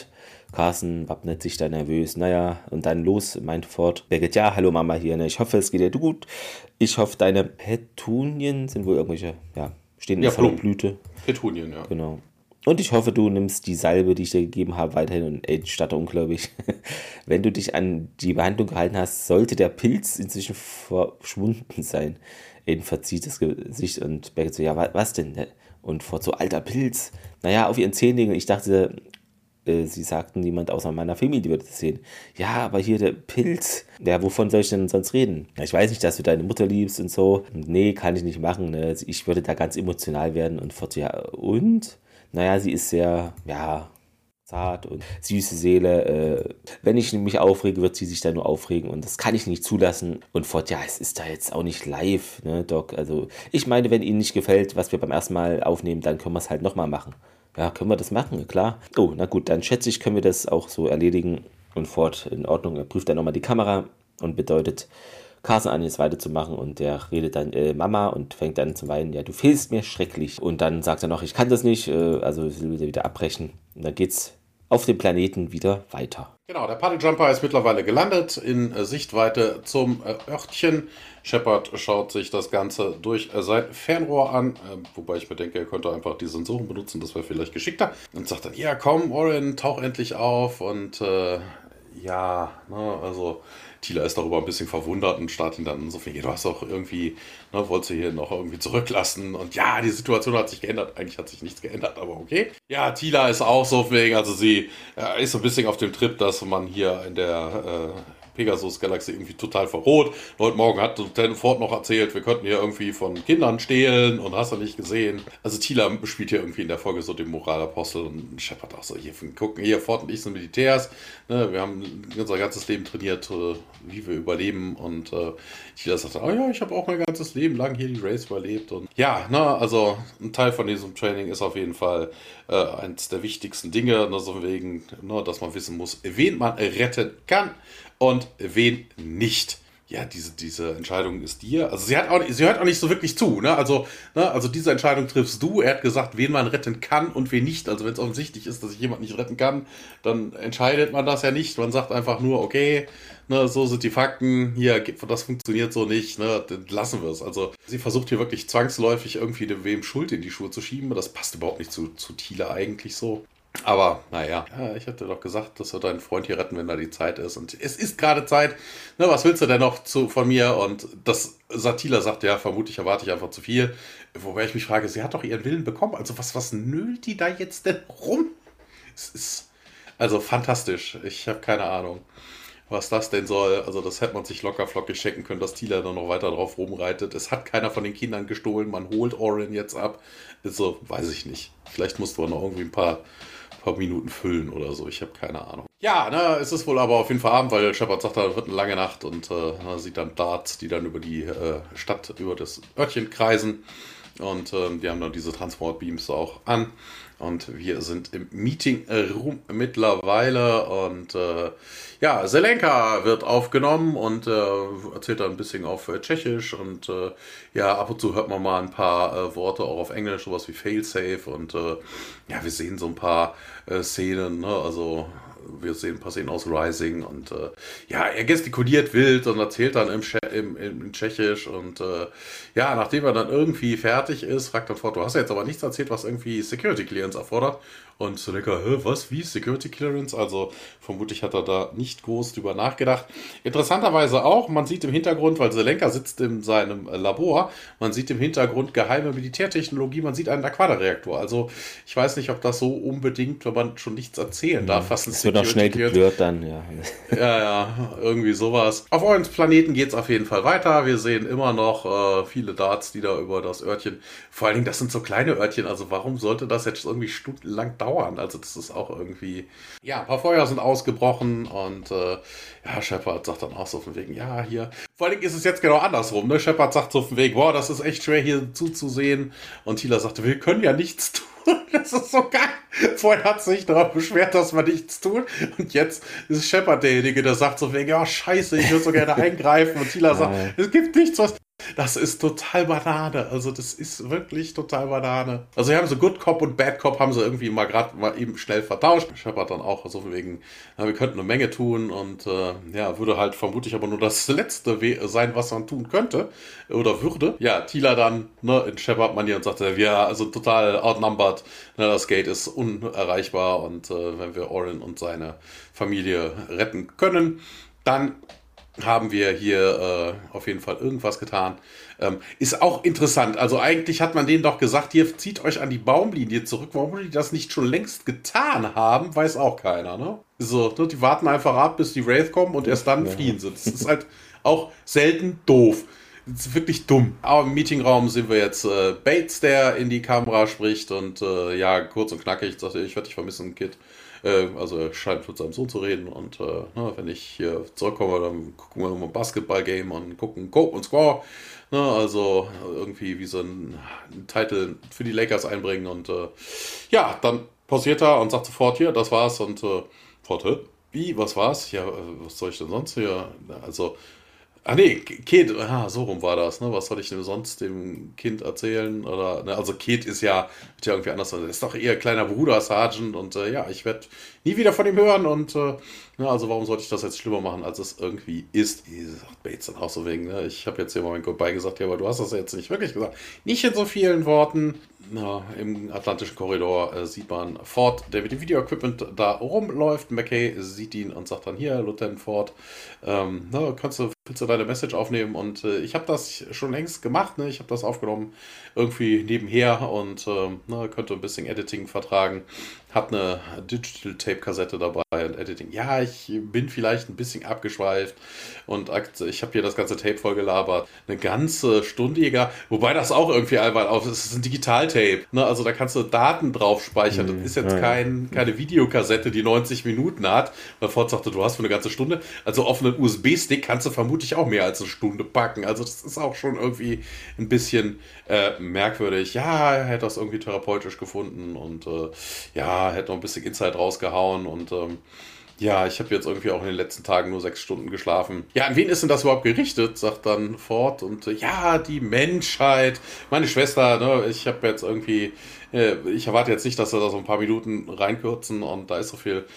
Carson wappnet sich da nervös. Naja, und dann los, meint Ford. Beckett, ja, hallo Mama hier, ne? Ich hoffe, es geht dir gut. Ich hoffe, deine Petunien sind wohl irgendwelche, ja, stehen in Fluchtblüte. Petunien, ja. Genau. Und ich hoffe, du nimmst die Salbe, die ich dir gegeben habe, weiterhin und ey, statt unglaublich. Wenn du dich an die Behandlung gehalten hast, sollte der Pilz inzwischen verschwunden sein. Aiden verzieht das Gesicht und Beckett so, ja, was denn? Und Ford so, alter Pilz. Naja, auf ihren Zähnen. Ich dachte, sie sagten, niemand außer meiner Familie würde das sehen. Ja, aber hier der Pilz. Ja, wovon soll ich denn sonst reden? Ich weiß nicht, dass du deine Mutter liebst und so. Nee, kann ich nicht machen. Ne? Ich würde da ganz emotional werden. Und Ford so, ja, und? Naja, sie ist sehr, ja, zart und süße Seele. Wenn ich mich aufrege, wird sie sich da nur aufregen und das kann ich nicht zulassen. Und Ford, ja, es ist da jetzt auch nicht live, ne, Doc. Also ich meine, wenn Ihnen nicht gefällt, was wir beim ersten Mal aufnehmen, dann können wir es halt nochmal machen. Ja, können wir das machen, klar. Oh, na gut, dann schätze ich, können wir das auch so erledigen. Und Ford, in Ordnung, er prüft dann nochmal die Kamera und bedeutet Carson an, jetzt weiterzumachen und der redet dann Mama und fängt dann zu weinen, ja, du fehlst mir schrecklich. Und dann sagt er noch, ich kann das nicht, also will wieder abbrechen. Und dann geht's auf dem Planeten wieder weiter. Genau, der Puddle-Jumper ist mittlerweile gelandet in Sichtweite zum Örtchen. Shepard schaut sich das Ganze durch sein Fernrohr an, wobei ich mir denke, er könnte einfach die Sensoren benutzen, das wäre vielleicht geschickter. Und sagt dann, ja komm, Oren, tauch endlich auf und ja, ne, also Tila ist darüber ein bisschen verwundert und starrt ihn dann so viel, du hast doch irgendwie, ne, wolltest du hier noch irgendwie zurücklassen und ja, die Situation hat sich geändert, eigentlich hat sich nichts geändert, aber okay. Ja, Tila ist auch so wegen, also sie ist so ein bisschen auf dem Trip, dass man hier in der Pegasus-Galaxie irgendwie total verroht. Heute Morgen hat Lieutenant Ford noch erzählt, wir könnten hier irgendwie von Kindern stehlen und hast du nicht gesehen. Also Tila spielt hier irgendwie in der Folge so den Moralapostel und Shepard auch so, hier gucken, hier Ford und ich sind Militärs, ne, wir haben unser ganzes Leben trainiert, wie wir überleben und Tila sagt, oh ja, ich habe auch mein ganzes Leben lang hier die Race überlebt und ja, ne, also ein Teil von diesem Training ist auf jeden Fall eins der wichtigsten Dinge, ne, so wegen, ne, dass man wissen muss, wen man retten kann und wen nicht. Ja, diese Entscheidung ist dir. Also sie hört auch nicht so wirklich zu. Ne? Also diese Entscheidung triffst du. Er hat gesagt, wen man retten kann und wen nicht. Also wenn es offensichtlich ist, dass ich jemanden nicht retten kann, dann entscheidet man das ja nicht. Man sagt einfach nur, okay, ne, so sind die Fakten. Hier, das funktioniert so nicht. Ne, dann lassen wir es. Also sie versucht hier wirklich zwangsläufig irgendwie wem Schuld in die Schuhe zu schieben. Das passt überhaupt nicht zu Tila eigentlich so. Aber, naja, ich hatte doch gesagt, dass wir deinen Freund hier retten, wenn da die Zeit ist. Und es ist gerade Zeit. Ne, was willst du denn noch von mir? Und das Tila sagt, ja, vermutlich erwarte ich einfach zu viel. Wobei ich mich frage, sie hat doch ihren Willen bekommen. Also was nölt die da jetzt denn rum? Es ist also fantastisch. Ich habe keine Ahnung, was das denn soll. Also das hätte man sich locker flockig checken können, dass Tila dann noch weiter drauf rumreitet. Es hat keiner von den Kindern gestohlen. Man holt Oren jetzt ab. Also, weiß ich nicht. Vielleicht musst du noch irgendwie ein paar Minuten füllen oder so. Ich habe keine Ahnung. Ja, ne, es ist wohl aber auf jeden Fall Abend, weil Shepard sagt, da wird eine lange Nacht und sieht dann Darts, die dann über die Stadt, über das Örtchen kreisen. Und die haben dann diese Transport-Beams auch an. Und wir sind im Meeting-Room mittlerweile. Und ja, Zelenka wird aufgenommen und erzählt dann ein bisschen auf Tschechisch. Und ja, ab und zu hört man mal ein paar Worte auch auf Englisch, sowas wie Failsafe. Und ja, wir sehen so ein paar Szenen, ne? Also wir sehen ein paar Szenen aus Rising und ja, er gestikuliert wild und erzählt dann im Tschechisch und ja, nachdem er dann irgendwie fertig ist, fragt dann Ford, du hast ja jetzt aber nichts erzählt, was irgendwie Security Clearance erfordert. Und Zelenka, was, wie, Security Clearance? Also vermutlich hat er da nicht groß drüber nachgedacht. Interessanterweise auch, man sieht im Hintergrund, weil Zelenka sitzt in seinem Labor, man sieht im Hintergrund geheime Militärtechnologie, man sieht einen Aquada-Reaktor. Also ich weiß nicht, ob das so unbedingt, wenn man schon nichts erzählen darf, was ein es wird noch schnell geblurrt dann, ja. Ja, irgendwie sowas. Auf eurem Planeten geht es auf jeden Fall weiter. Wir sehen immer noch viele Darts, die da über das Örtchen, vor allen Dingen, das sind so kleine Örtchen, also warum sollte das jetzt irgendwie stundenlang dauern? Also das ist auch irgendwie, ja, ein paar Feuer sind ausgebrochen und ja, Shepard sagt dann auch so von wegen, ja, hier, vor allen Dingen ist es jetzt genau andersrum, ne? Shepard sagt so von wegen, boah, das ist echt schwer hier zuzusehen und Tila sagte, wir können ja nichts tun. Das ist so geil. Vorhin hat sich darauf beschwert, dass man nichts tut. Und jetzt ist Shepard derjenige, der sagt so wegen, ja, scheiße, ich würde so gerne eingreifen. Und Tila sagt, es gibt nichts, was Das ist total Banane. Also das ist wirklich total Banane. Also wir haben so Good Cop und Bad Cop haben sie irgendwie mal eben schnell vertauscht. Shepard dann auch so von wegen, ja, wir könnten eine Menge tun und ja, würde halt vermutlich aber nur das Letzte sein, was man tun könnte oder würde. Ja, Tila dann in Shepard-Manier und sagte, ja, also total outnumbered. Das Gate ist unerreichbar und wenn wir Orin und seine Familie retten können, dann haben wir hier auf jeden Fall irgendwas getan. Ist auch interessant. Also eigentlich hat man denen doch gesagt, hier zieht euch an die Baumlinie zurück. Warum die das nicht schon längst getan haben, weiß auch keiner. Ne? So, ne, die warten einfach ab, bis die Wraith kommen und erst dann fliehen sie. Das ist halt auch selten doof. Das ist wirklich dumm. Aber im Meetingraum sehen wir jetzt Bates, der in die Kamera spricht und ja, kurz und knackig sagt, ich werde dich vermissen, Kid. Also er scheint mit seinem Sohn zu reden und wenn ich hier zurückkomme, dann gucken wir mal ein Basketball-Game und gucken Cope und Score. Also irgendwie wie so ein Titel für die Lakers einbringen und ja, dann pausiert er und sagt sofort, hier, das war's und Fort, wie, was war's? Ja, was soll ich denn sonst hier? Also ach nee, Kid, so rum war das, ne? Was soll ich denn sonst dem Kind erzählen? Oder, ne? Also Kid ist ja, wird ja irgendwie anders, ist doch eher kleiner Bruder, Sergeant und ja, ich werde nie wieder von ihm hören und ne, also warum sollte ich das jetzt schlimmer machen, als es irgendwie ist? Wie sagt Bates dann auch so wegen, ne? Ich habe jetzt hier mal mein Goodbye gesagt, ja, aber du hast das jetzt nicht wirklich gesagt. Nicht in so vielen Worten. Na, im Atlantischen Korridor sieht man Ford, der mit dem Video-Equipment da rumläuft. McKay sieht ihn und sagt dann, hier, Lieutenant Ford, willst du deine Message aufnehmen? Und ich habe das schon längst gemacht, ne? Ich habe das aufgenommen irgendwie nebenher und könnte ein bisschen Editing vertragen. Hab eine Digital-Tape-Kassette dabei und Editing. Ja, ich bin vielleicht ein bisschen abgeschweift und ich habe hier das ganze Tape voll gelabert. Eine ganze Stunde, wobei das auch irgendwie albern auf ist. Es ist ein Digital-Tape. Ne? Also da kannst du Daten drauf speichern. Das ist jetzt keine Videokassette, die 90 Minuten hat. Weil Ford sagte, du hast für eine ganze Stunde. Also auf einen USB-Stick kannst du vermutlich auch mehr als eine Stunde packen. Also das ist auch schon irgendwie ein bisschen merkwürdig. Ja, er hätte das irgendwie therapeutisch gefunden und ja, hätte noch ein bisschen Insight rausgehauen und ja, ich habe jetzt irgendwie auch in den letzten Tagen nur 6 Stunden geschlafen. Ja, an wen ist denn das überhaupt gerichtet, sagt dann Ford. Und ja, die Menschheit. Meine Schwester, ne, ich habe jetzt irgendwie, ich erwarte jetzt nicht, dass wir da so ein paar Minuten reinkürzen und da ist so viel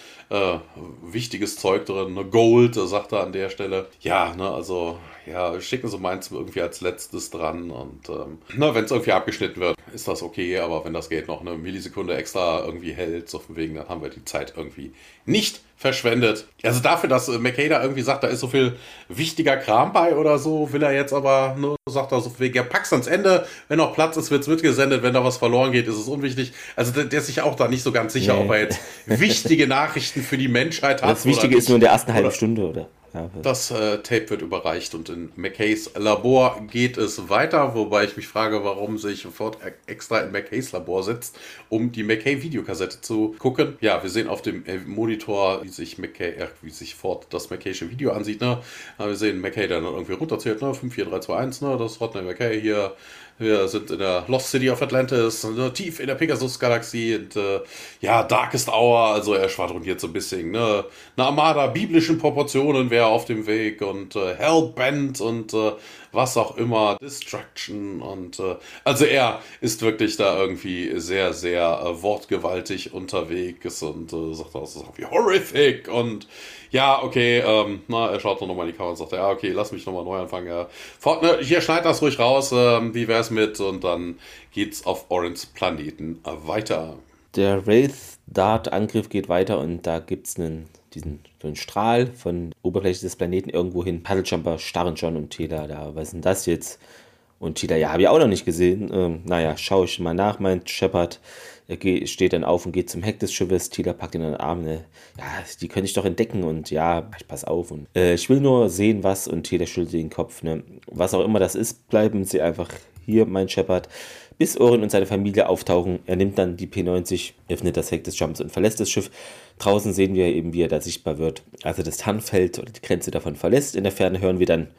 wichtiges Zeug drin. Ne? Gold, sagt er an der Stelle. Ja, ne, also, ja, schicken Sie meins irgendwie als letztes dran und wenn es irgendwie abgeschnitten wird, ist das okay, aber wenn das Geld noch eine Millisekunde extra irgendwie hält, so von wegen, dann haben wir die Zeit irgendwie nicht verschwendet. Also dafür, dass McKay da irgendwie sagt, da ist so viel wichtiger Kram bei oder so, will er jetzt aber nur, sagt er so wegen, ja, pack's ans Ende, wenn noch Platz ist, wird's mitgesendet, wenn da was verloren geht, ist es unwichtig. Also der ist sich auch da nicht so ganz sicher, ob er jetzt wichtige Nachrichten für die Menschheit hat. Das Wichtige ist nur in der ersten halben Stunde, oder? Ja, das Tape wird überreicht und in McKays Labor geht es weiter, wobei ich mich frage, warum sich Ford extra in McKays Labor sitzt, um die McKay-Videokassette zu gucken. Ja, wir sehen auf dem Monitor, wie sich Ford das McKaysche Video ansieht. Ne? Wir sehen McKay, der dann irgendwie runterzählt, ne? 5, 4, 3, 2, 1, ne? Das ist Rodney McKay hier. Wir sind in der Lost City of Atlantis, ne, tief in der Pegasus-Galaxie und ja, Darkest Hour, also er schwadroniert so ein bisschen, ne, eine Armada biblischen Proportionen wäre auf dem Weg und Hellbent und was auch immer, Destruction und also er ist wirklich da irgendwie sehr, sehr wortgewaltig unterwegs und sagt, das ist irgendwie horrific und ja, okay, er schaut noch mal in die Kamera und sagt, ja, okay, lass mich nochmal neu anfangen. Ja. Fort, ne, hier schneid das ruhig raus, wie wär's mit? Und dann geht's auf Orins Planeten weiter. Der Wraith-Dart-Angriff geht weiter und da gibt es so einen Strahl von Oberfläche des Planeten irgendwo hin. Puddlejumper starren John und Tila da. Was ist denn das jetzt? Und Tila, ja, habe ich auch noch nicht gesehen. Naja, schaue ich mal nach, meint Shepard. Er steht dann auf und geht zum Heck des Schiffes. Tila packt ihn an den Arm. Ne? Ja, die könnte ich doch entdecken. Und ja, ich pass auf. Und ich will nur sehen, was. Und Tila schüttelt den Kopf. Ne? Was auch immer das ist, bleiben sie einfach hier, meint Shepard, bis Orin und seine Familie auftauchen. Er nimmt dann die P90, öffnet das Heck des Jumps und verlässt das Schiff. Draußen sehen wir eben, wie er da sichtbar wird. Als er das Tarnfeld oder die Grenze davon verlässt. In der Ferne hören wir dann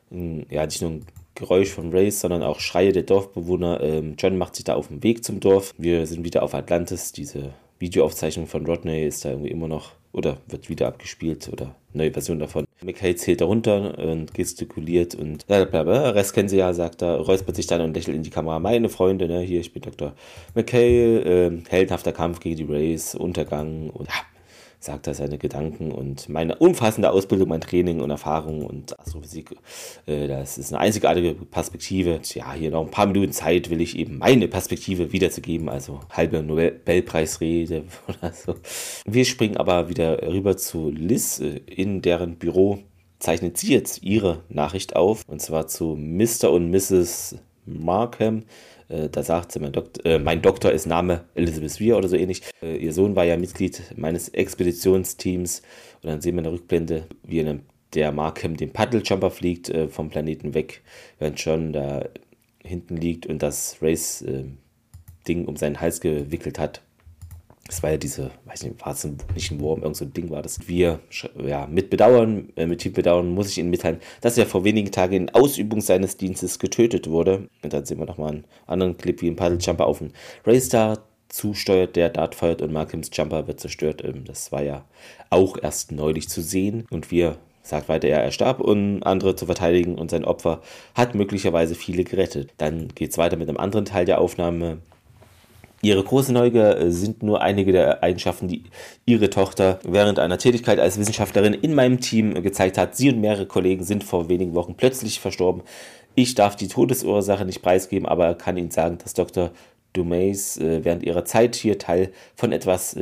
ja, nicht nur ein Geräusch von Race, sondern auch Schreie der Dorfbewohner. John macht sich da auf den Weg zum Dorf. Wir sind wieder auf Atlantis. Diese Videoaufzeichnung von Rodney ist da irgendwie immer noch oder wird wieder abgespielt oder neue Version davon. McKay zählt darunter und gestikuliert und blablabla. Rest kennen sie ja, sagt er, räuspert sich dann und lächelt in die Kamera. Meine Freunde, ne, hier, ich bin Dr. McKay, heldenhafter Kampf gegen die Rays, Untergang und ja, sagt er seine Gedanken und meine umfassende Ausbildung, mein Training und Erfahrung und Astrophysik, das ist eine einzigartige Perspektive. Ja, hier noch ein paar Minuten Zeit, will ich eben meine Perspektive wiederzugeben, also halbe Nobelpreisrede oder so. Wir springen aber wieder rüber zu Liz, in deren Büro zeichnet sie jetzt ihre Nachricht auf, und zwar zu Mr. und Mrs. Markham. Da sagt sie, mein Doktor ist Name Elizabeth Weir oder so ähnlich. Ihr Sohn war ja Mitglied meines Expeditionsteams. Und dann sehen wir in der Rückblende, wie der Markham den Paddle-Jumper fliegt, vom Planeten weg, während John da hinten liegt und das Race-Ding um seinen Hals gewickelt hat. Das war ja weiß nicht, war es nicht ein Wurm, irgend so ein Ding war das. Mit tiefem Bedauern muss ich Ihnen mitteilen, dass er vor wenigen Tagen in Ausübung seines Dienstes getötet wurde. Und dann sehen wir nochmal einen anderen Clip, wie ein Paddle-Jumper auf einen Raystar zusteuert, der Dart feuert und Markhams Jumper wird zerstört. Das war ja auch erst neulich zu sehen. Und sagt weiter, er starb, um andere zu verteidigen und sein Opfer hat möglicherweise viele gerettet. Dann geht es weiter mit einem anderen Teil der Aufnahme. Ihre große Neugier sind nur einige der Eigenschaften, die ihre Tochter während einer Tätigkeit als Wissenschaftlerin in meinem Team gezeigt hat. Sie und mehrere Kollegen sind vor wenigen Wochen plötzlich verstorben. Ich darf die Todesursache nicht preisgeben, aber kann Ihnen sagen, dass Dr. Dumais während ihrer Zeit hier Teil von etwas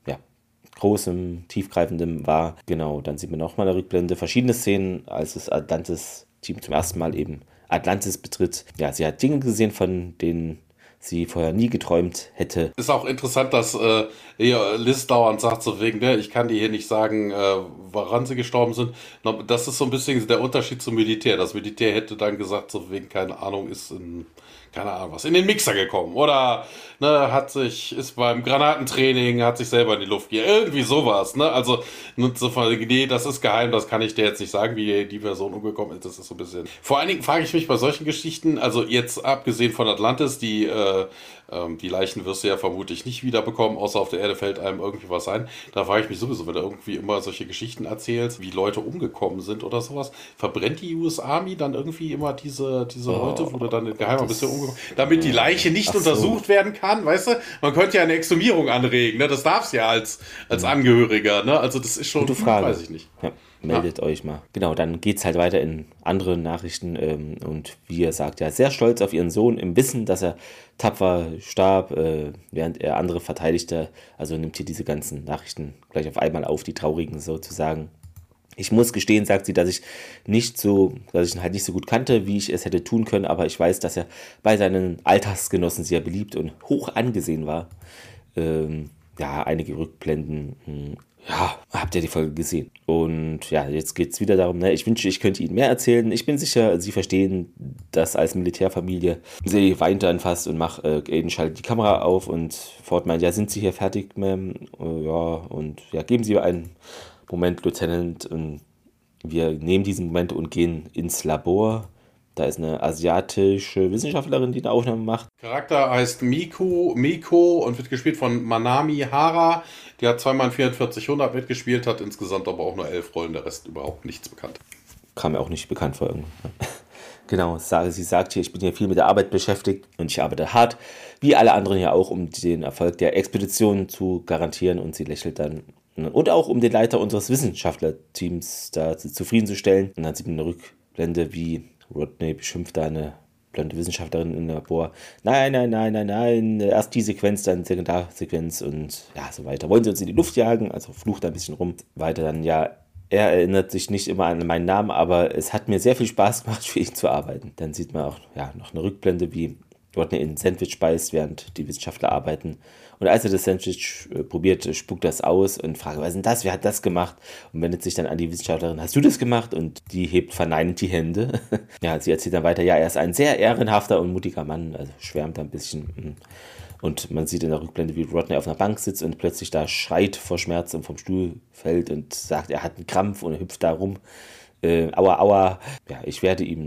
Großem, Tiefgreifendem war. Genau, dann sieht man nochmal eine Rückblende. Verschiedene Szenen, als das Atlantis-Team zum ersten Mal eben Atlantis betritt. Ja, sie hat Dinge gesehen, von denen sie vorher nie geträumt hätte. Ist auch interessant, dass Liz dauernd sagt, so wegen, ich kann dir hier nicht sagen, woran sie gestorben sind. Das ist so ein bisschen der Unterschied zum Militär. Das Militär hätte dann gesagt, so wegen, keine Ahnung, in den Mixer gekommen. Oder ist beim Granatentraining, hat sich selber in die Luft gegeben. Irgendwie sowas. Ne? Also, nee, das ist geheim, das kann ich dir jetzt nicht sagen, wie die Person umgekommen ist. Das ist so ein bisschen. Vor allen Dingen frage ich mich bei solchen Geschichten, also jetzt abgesehen von Atlantis, die Leichen wirst du ja vermutlich nicht wiederbekommen, außer auf der Erde fällt einem irgendwie was ein. Da frage ich mich sowieso, wenn du irgendwie immer solche Geschichten erzählst, wie Leute umgekommen sind oder sowas. Verbrennt die US Army dann irgendwie immer diese Leute, wo du dann in Geheim ein bisschen umgekommen, damit die Leiche nicht untersucht werden kann, weißt du? Man könnte ja eine Exhumierung anregen, ne? Das darfst ja als Angehöriger, ne? Also das ist schon, gute Frage. Weiß ich nicht. Ja. Meldet euch mal. Genau, dann geht es halt weiter in andere Nachrichten und wie er sagt, ja, sehr stolz auf ihren Sohn im Wissen, dass er tapfer starb, während er andere verteidigte. Also nimmt hier diese ganzen Nachrichten gleich auf einmal auf, die traurigen sozusagen. Ich muss gestehen, sagt sie, dass ich ihn halt nicht so gut kannte, wie ich es hätte tun können, aber ich weiß, dass er bei seinen Altersgenossen sehr beliebt und hoch angesehen war. Einige Rückblenden. Ja, habt ihr die Folge gesehen? Und ja, jetzt geht es wieder darum, ich wünsche, ich könnte Ihnen mehr erzählen. Ich bin sicher, Sie verstehen das als Militärfamilie. Sie weint dann fast und Aiden schaltet die Kamera auf und Ford meint, ja, sind Sie hier fertig, Ma'am? Geben Sie mir einen Moment, Lieutenant. Und wir nehmen diesen Moment und gehen ins Labor. Da ist eine asiatische Wissenschaftlerin, die eine Aufnahme macht. Charakter heißt Miko und wird gespielt von Manami Hara. Die hat zweimal in 4400 mitgespielt, hat insgesamt aber auch nur 11 Rollen, der Rest überhaupt nichts bekannt. Kam mir auch nicht bekannt vor irgendwie. Genau, sie sagt hier, ich bin hier viel mit der Arbeit beschäftigt und ich arbeite hart, wie alle anderen ja auch, um den Erfolg der Expedition zu garantieren, und sie lächelt dann. Und auch um den Leiter unseres Wissenschaftlerteams da zufriedenzustellen. Und dann sieht man eine Rückblende, wie Rodney beschimpft da eine blonde Wissenschaftlerin im Labor. Nein, erst die Sequenz, dann Sekundarsequenz und ja, so weiter. Wollen sie uns in die Luft jagen? Also flucht da ein bisschen rum. Weiter dann, ja, er erinnert sich nicht immer an meinen Namen, aber es hat mir sehr viel Spaß gemacht, für ihn zu arbeiten. Dann sieht man auch noch eine Rückblende, wie Rodney ein Sandwich speist, während die Wissenschaftler arbeiten. Und als er das Sandwich probiert, spuckt das aus und fragt, was ist denn das? Wer hat das gemacht? Und wendet sich dann an die Wissenschaftlerin, hast du das gemacht? Und die hebt verneinend die Hände. Ja, sie erzählt dann weiter, ja, er ist ein sehr ehrenhafter und mutiger Mann, also schwärmt da ein bisschen. Und man sieht in der Rückblende, wie Rodney auf einer Bank sitzt und plötzlich da schreit vor Schmerz und vom Stuhl fällt und sagt, er hat einen Krampf und er hüpft da rum. Aua. Ja, ich werde ihm da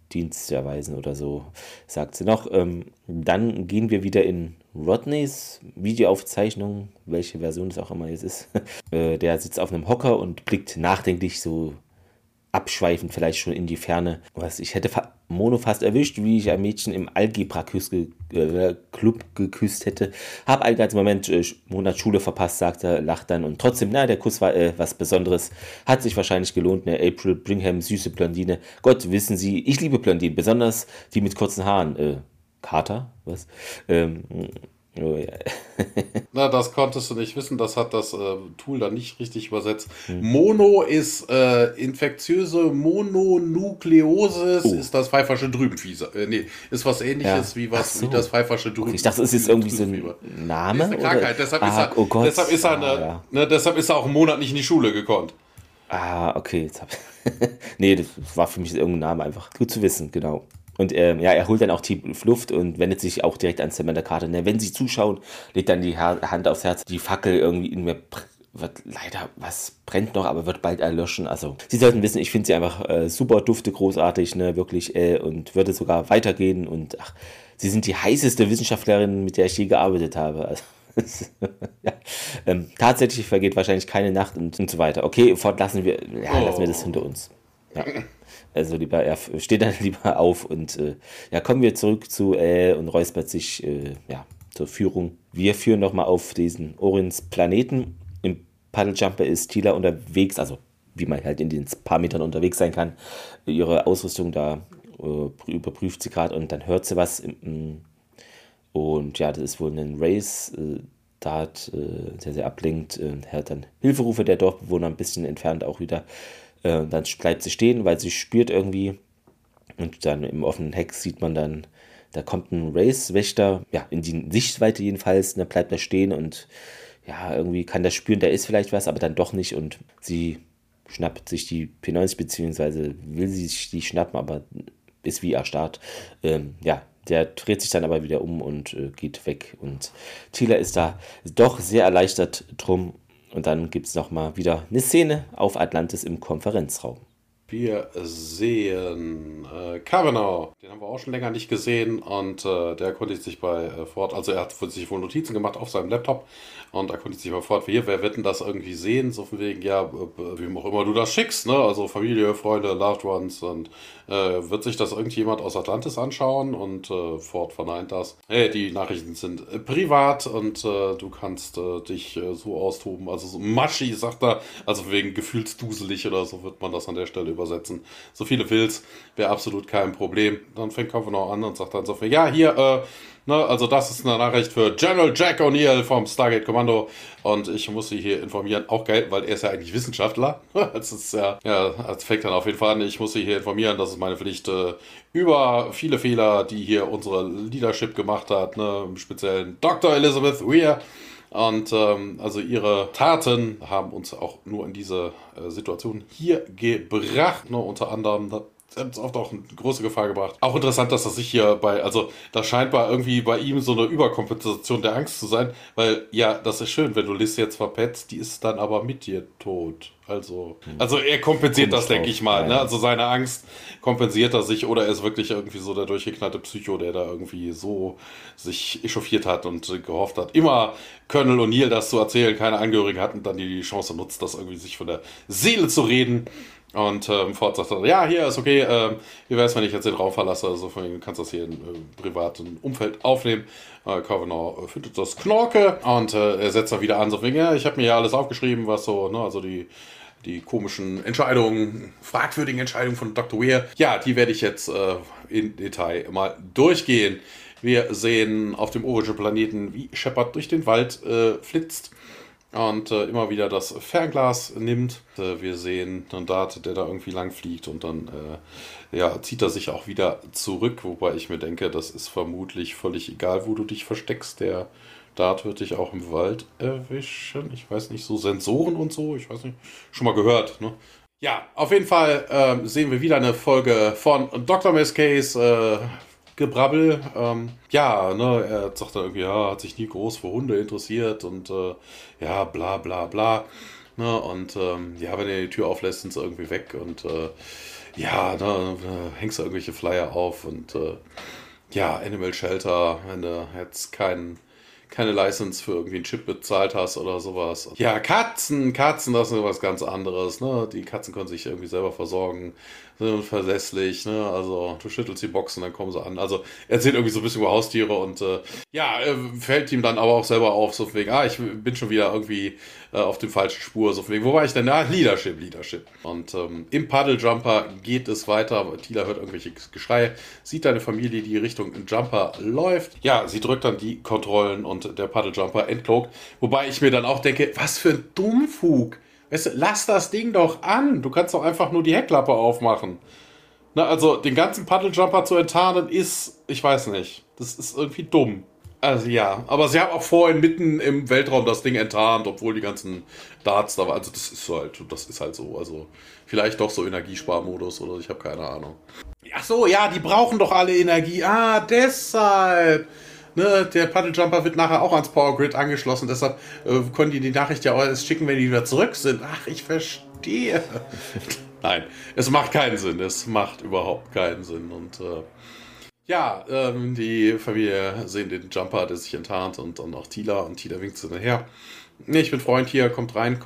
Dienst zu erweisen oder so, sagt sie noch. Dann gehen wir wieder in Rodneys Videoaufzeichnung, welche Version es auch immer jetzt ist. Der sitzt auf einem Hocker und blickt nachdenklich so abschweifend vielleicht schon in die Ferne. Ich hätte Mono fast erwischt, wie ich ein Mädchen im Algebra-Club geküsst hätte. Hab einen ganzen Moment Monat Schule verpasst, sagt er, lacht dann. Und trotzdem, der Kuss war was Besonderes. Hat sich wahrscheinlich gelohnt, ne? April Brigham, süße Blondine. Gott, wissen Sie, ich liebe Blondinen, besonders die mit kurzen Haaren. Carter? Was? Oh, ja. Na, das konntest du nicht wissen, das hat das Tool dann nicht richtig übersetzt. Mono ist infektiöse Mononukleosis, ist das pfeifersche Drübenfieber. Ist was ähnliches wie das pfeifersche Drübenfieber. Ich dachte, es ist jetzt irgendwie so ein Name. Das ist eine Krankheit, deshalb ist er auch einen Monat nicht in die Schule gekonnt. Okay, jetzt nee, das war für mich irgendein Name einfach. Gut zu wissen, genau. Und er holt dann auch tief Luft und wendet sich auch direkt an Samantha Carter. Wenn sie zuschauen, legt dann die Hand aufs Herz. Die Fackel irgendwie in mir wird leider, was brennt noch, aber wird bald erlöschen. Also, Sie sollten wissen, ich finde sie einfach super dufte, großartig, ne, wirklich, und würde sogar weitergehen. Und sie sind die heißeste Wissenschaftlerin, mit der ich je gearbeitet habe. Also, ja. Tatsächlich vergeht wahrscheinlich keine Nacht und so weiter. Okay, lassen wir das hinter uns. Ja. Also er steht dann lieber auf und kommen wir zurück zu und räuspert sich zur Führung. Wir führen nochmal auf diesen Orions Planeten. Im Puddle-Jumper ist Teela unterwegs, also wie man halt in den paar Metern unterwegs sein kann. Ihre Ausrüstung da überprüft sie gerade und dann hört sie was. Und ja, das ist wohl ein Race, der sehr ablenkt. Hört dann Hilferufe der Dorfbewohner ein bisschen entfernt auch wieder. Dann bleibt sie stehen, weil sie spürt irgendwie. Und dann im offenen Heck sieht man dann, da kommt ein Race-Wächter, in die Sichtweite jedenfalls, und dann bleibt er stehen und irgendwie kann der spüren, da ist vielleicht was, aber dann doch nicht. Und sie schnappt sich die P90, beziehungsweise will sie sich die schnappen, aber ist wie erstarrt. Der dreht sich dann aber wieder um und geht weg. Und Teela ist da doch sehr erleichtert drum. Und dann gibt es nochmal wieder eine Szene auf Atlantis im Konferenzraum. Wir sehen Kavanaugh, den haben wir auch schon länger nicht gesehen und der erkundigt sich bei Ford, also er hat sich wohl Notizen gemacht auf seinem Laptop und erkundigt sich bei Ford, wer wird denn das irgendwie sehen, so von wegen, wie auch immer du das schickst, ne, also Familie, Freunde, Loved Ones und wird sich das irgendjemand aus Atlantis anschauen und Ford verneint das. Hey, die Nachrichten sind privat und du kannst dich so austoben, also so Maschi, sagt er, also von wegen gefühlsduselig oder so wird man das an der Stelle übersetzen. So viele will's, wäre absolut kein Problem. Dann fängt Kavanaugh an und sagt dann so viel, also das ist eine Nachricht für General Jack O'Neill vom Stargate Kommando und ich muss Sie hier informieren, auch geil, weil er ist ja eigentlich Wissenschaftler. Das ist das fängt dann auf jeden Fall an, ich muss Sie hier informieren, das ist meine Pflicht, über viele Fehler, die hier unsere Leadership gemacht hat, ne, im speziellen Dr. Elizabeth Weir. Und also ihre Taten haben uns auch nur in diese Situation hier gebracht. Ne? Unter anderem hat uns oft auch eine große Gefahr gebracht. Auch interessant, dass das sich hier das scheint irgendwie bei ihm so eine Überkompensation der Angst zu sein, weil das ist schön, wenn du Liz jetzt verpetzt, die ist dann aber mit dir tot. Also er kompensiert das, denke ich mal. Ne? Also seine Angst kompensiert er sich oder er ist wirklich irgendwie so der durchgeknallte Psycho, der da irgendwie so sich echauffiert hat und gehofft hat, immer Colonel O'Neill das zu erzählen, keine Angehörigen hat und dann die Chance nutzt, das irgendwie sich von der Seele zu reden. Und Ford sagt dann, hier ist okay, wie wäre es, wenn ich jetzt den Raum verlasse, also du kannst das hier im privaten Umfeld aufnehmen. Kavanaugh findet das Knorke und er setzt dann wieder an, so wegen, ich habe mir ja alles aufgeschrieben, was so, ne, also die komischen Entscheidungen, fragwürdigen Entscheidungen von Dr. Weir, die werde ich jetzt in Detail mal durchgehen. Wir sehen auf dem Origin-Planeten, wie Shepard durch den Wald flitzt und immer wieder das Fernglas nimmt. Wir sehen einen Dart, der da irgendwie lang fliegt und dann zieht er sich auch wieder zurück, wobei ich mir denke, das ist vermutlich völlig egal, wo du dich versteckst. Der Dart wird dich auch im Wald erwischen. Ich weiß nicht, so Sensoren und so, ich weiß nicht, schon mal gehört, ne? Ja, auf jeden Fall sehen wir wieder eine Folge von Dr. Miss Case, Gebrabbel. Er sagt dann irgendwie, hat sich nie groß für Hunde interessiert und bla bla bla. Ne? Und wenn er die Tür auflässt, sind sie irgendwie weg und ja, da hängst du irgendwelche Flyer auf und ja, Animal Shelter, wenn du jetzt keine License für irgendwie einen Chip bezahlt hast oder sowas. Ja, Katzen, das ist was ganz anderes, ne? Die Katzen können sich irgendwie selber versorgen, sind verlässlich, ne? Also du schüttelst die Boxen, dann kommen sie an. Also erzählt irgendwie so ein bisschen über Haustiere und ja, fällt ihm dann aber auch selber auf, so von wegen, ich bin schon wieder irgendwie auf dem falschen Spur, so von wegen, wo war ich denn? Leadership. Und im Puddle-Jumper geht es weiter. Teela hört irgendwelche Geschrei, sieht deine Familie, die Richtung Jumper läuft. Ja, sie drückt dann die Kontrollen und der Puddle-Jumper entcloakt. Wobei ich mir dann auch denke, was für ein Dummfug. Weißt du, lass das Ding doch an. Du kannst doch einfach nur die Heckklappe aufmachen. Na, also den ganzen Puddle-Jumper zu enttarnen ist, ich weiß nicht, das ist irgendwie dumm. Also ja, aber sie haben auch vorhin mitten im Weltraum das Ding enttarnt, obwohl die ganzen Darts da waren. Also das ist halt so. Also vielleicht doch so Energiesparmodus oder ich habe keine Ahnung. Ach so, ja, die brauchen doch alle Energie. Deshalb. Ne, der Puddle-Jumper wird nachher auch ans Power Grid angeschlossen. Deshalb können die Nachricht ja auch erst schicken, wenn die wieder zurück sind. Ach, ich verstehe. Nein, es macht keinen Sinn. Es macht überhaupt keinen Sinn. Und ja, die Familie sehen den Jumper, der sich enttarnt und auch Teela. Und Teela winkt sie nachher. Nee, ich bin Freund hier, kommt rein.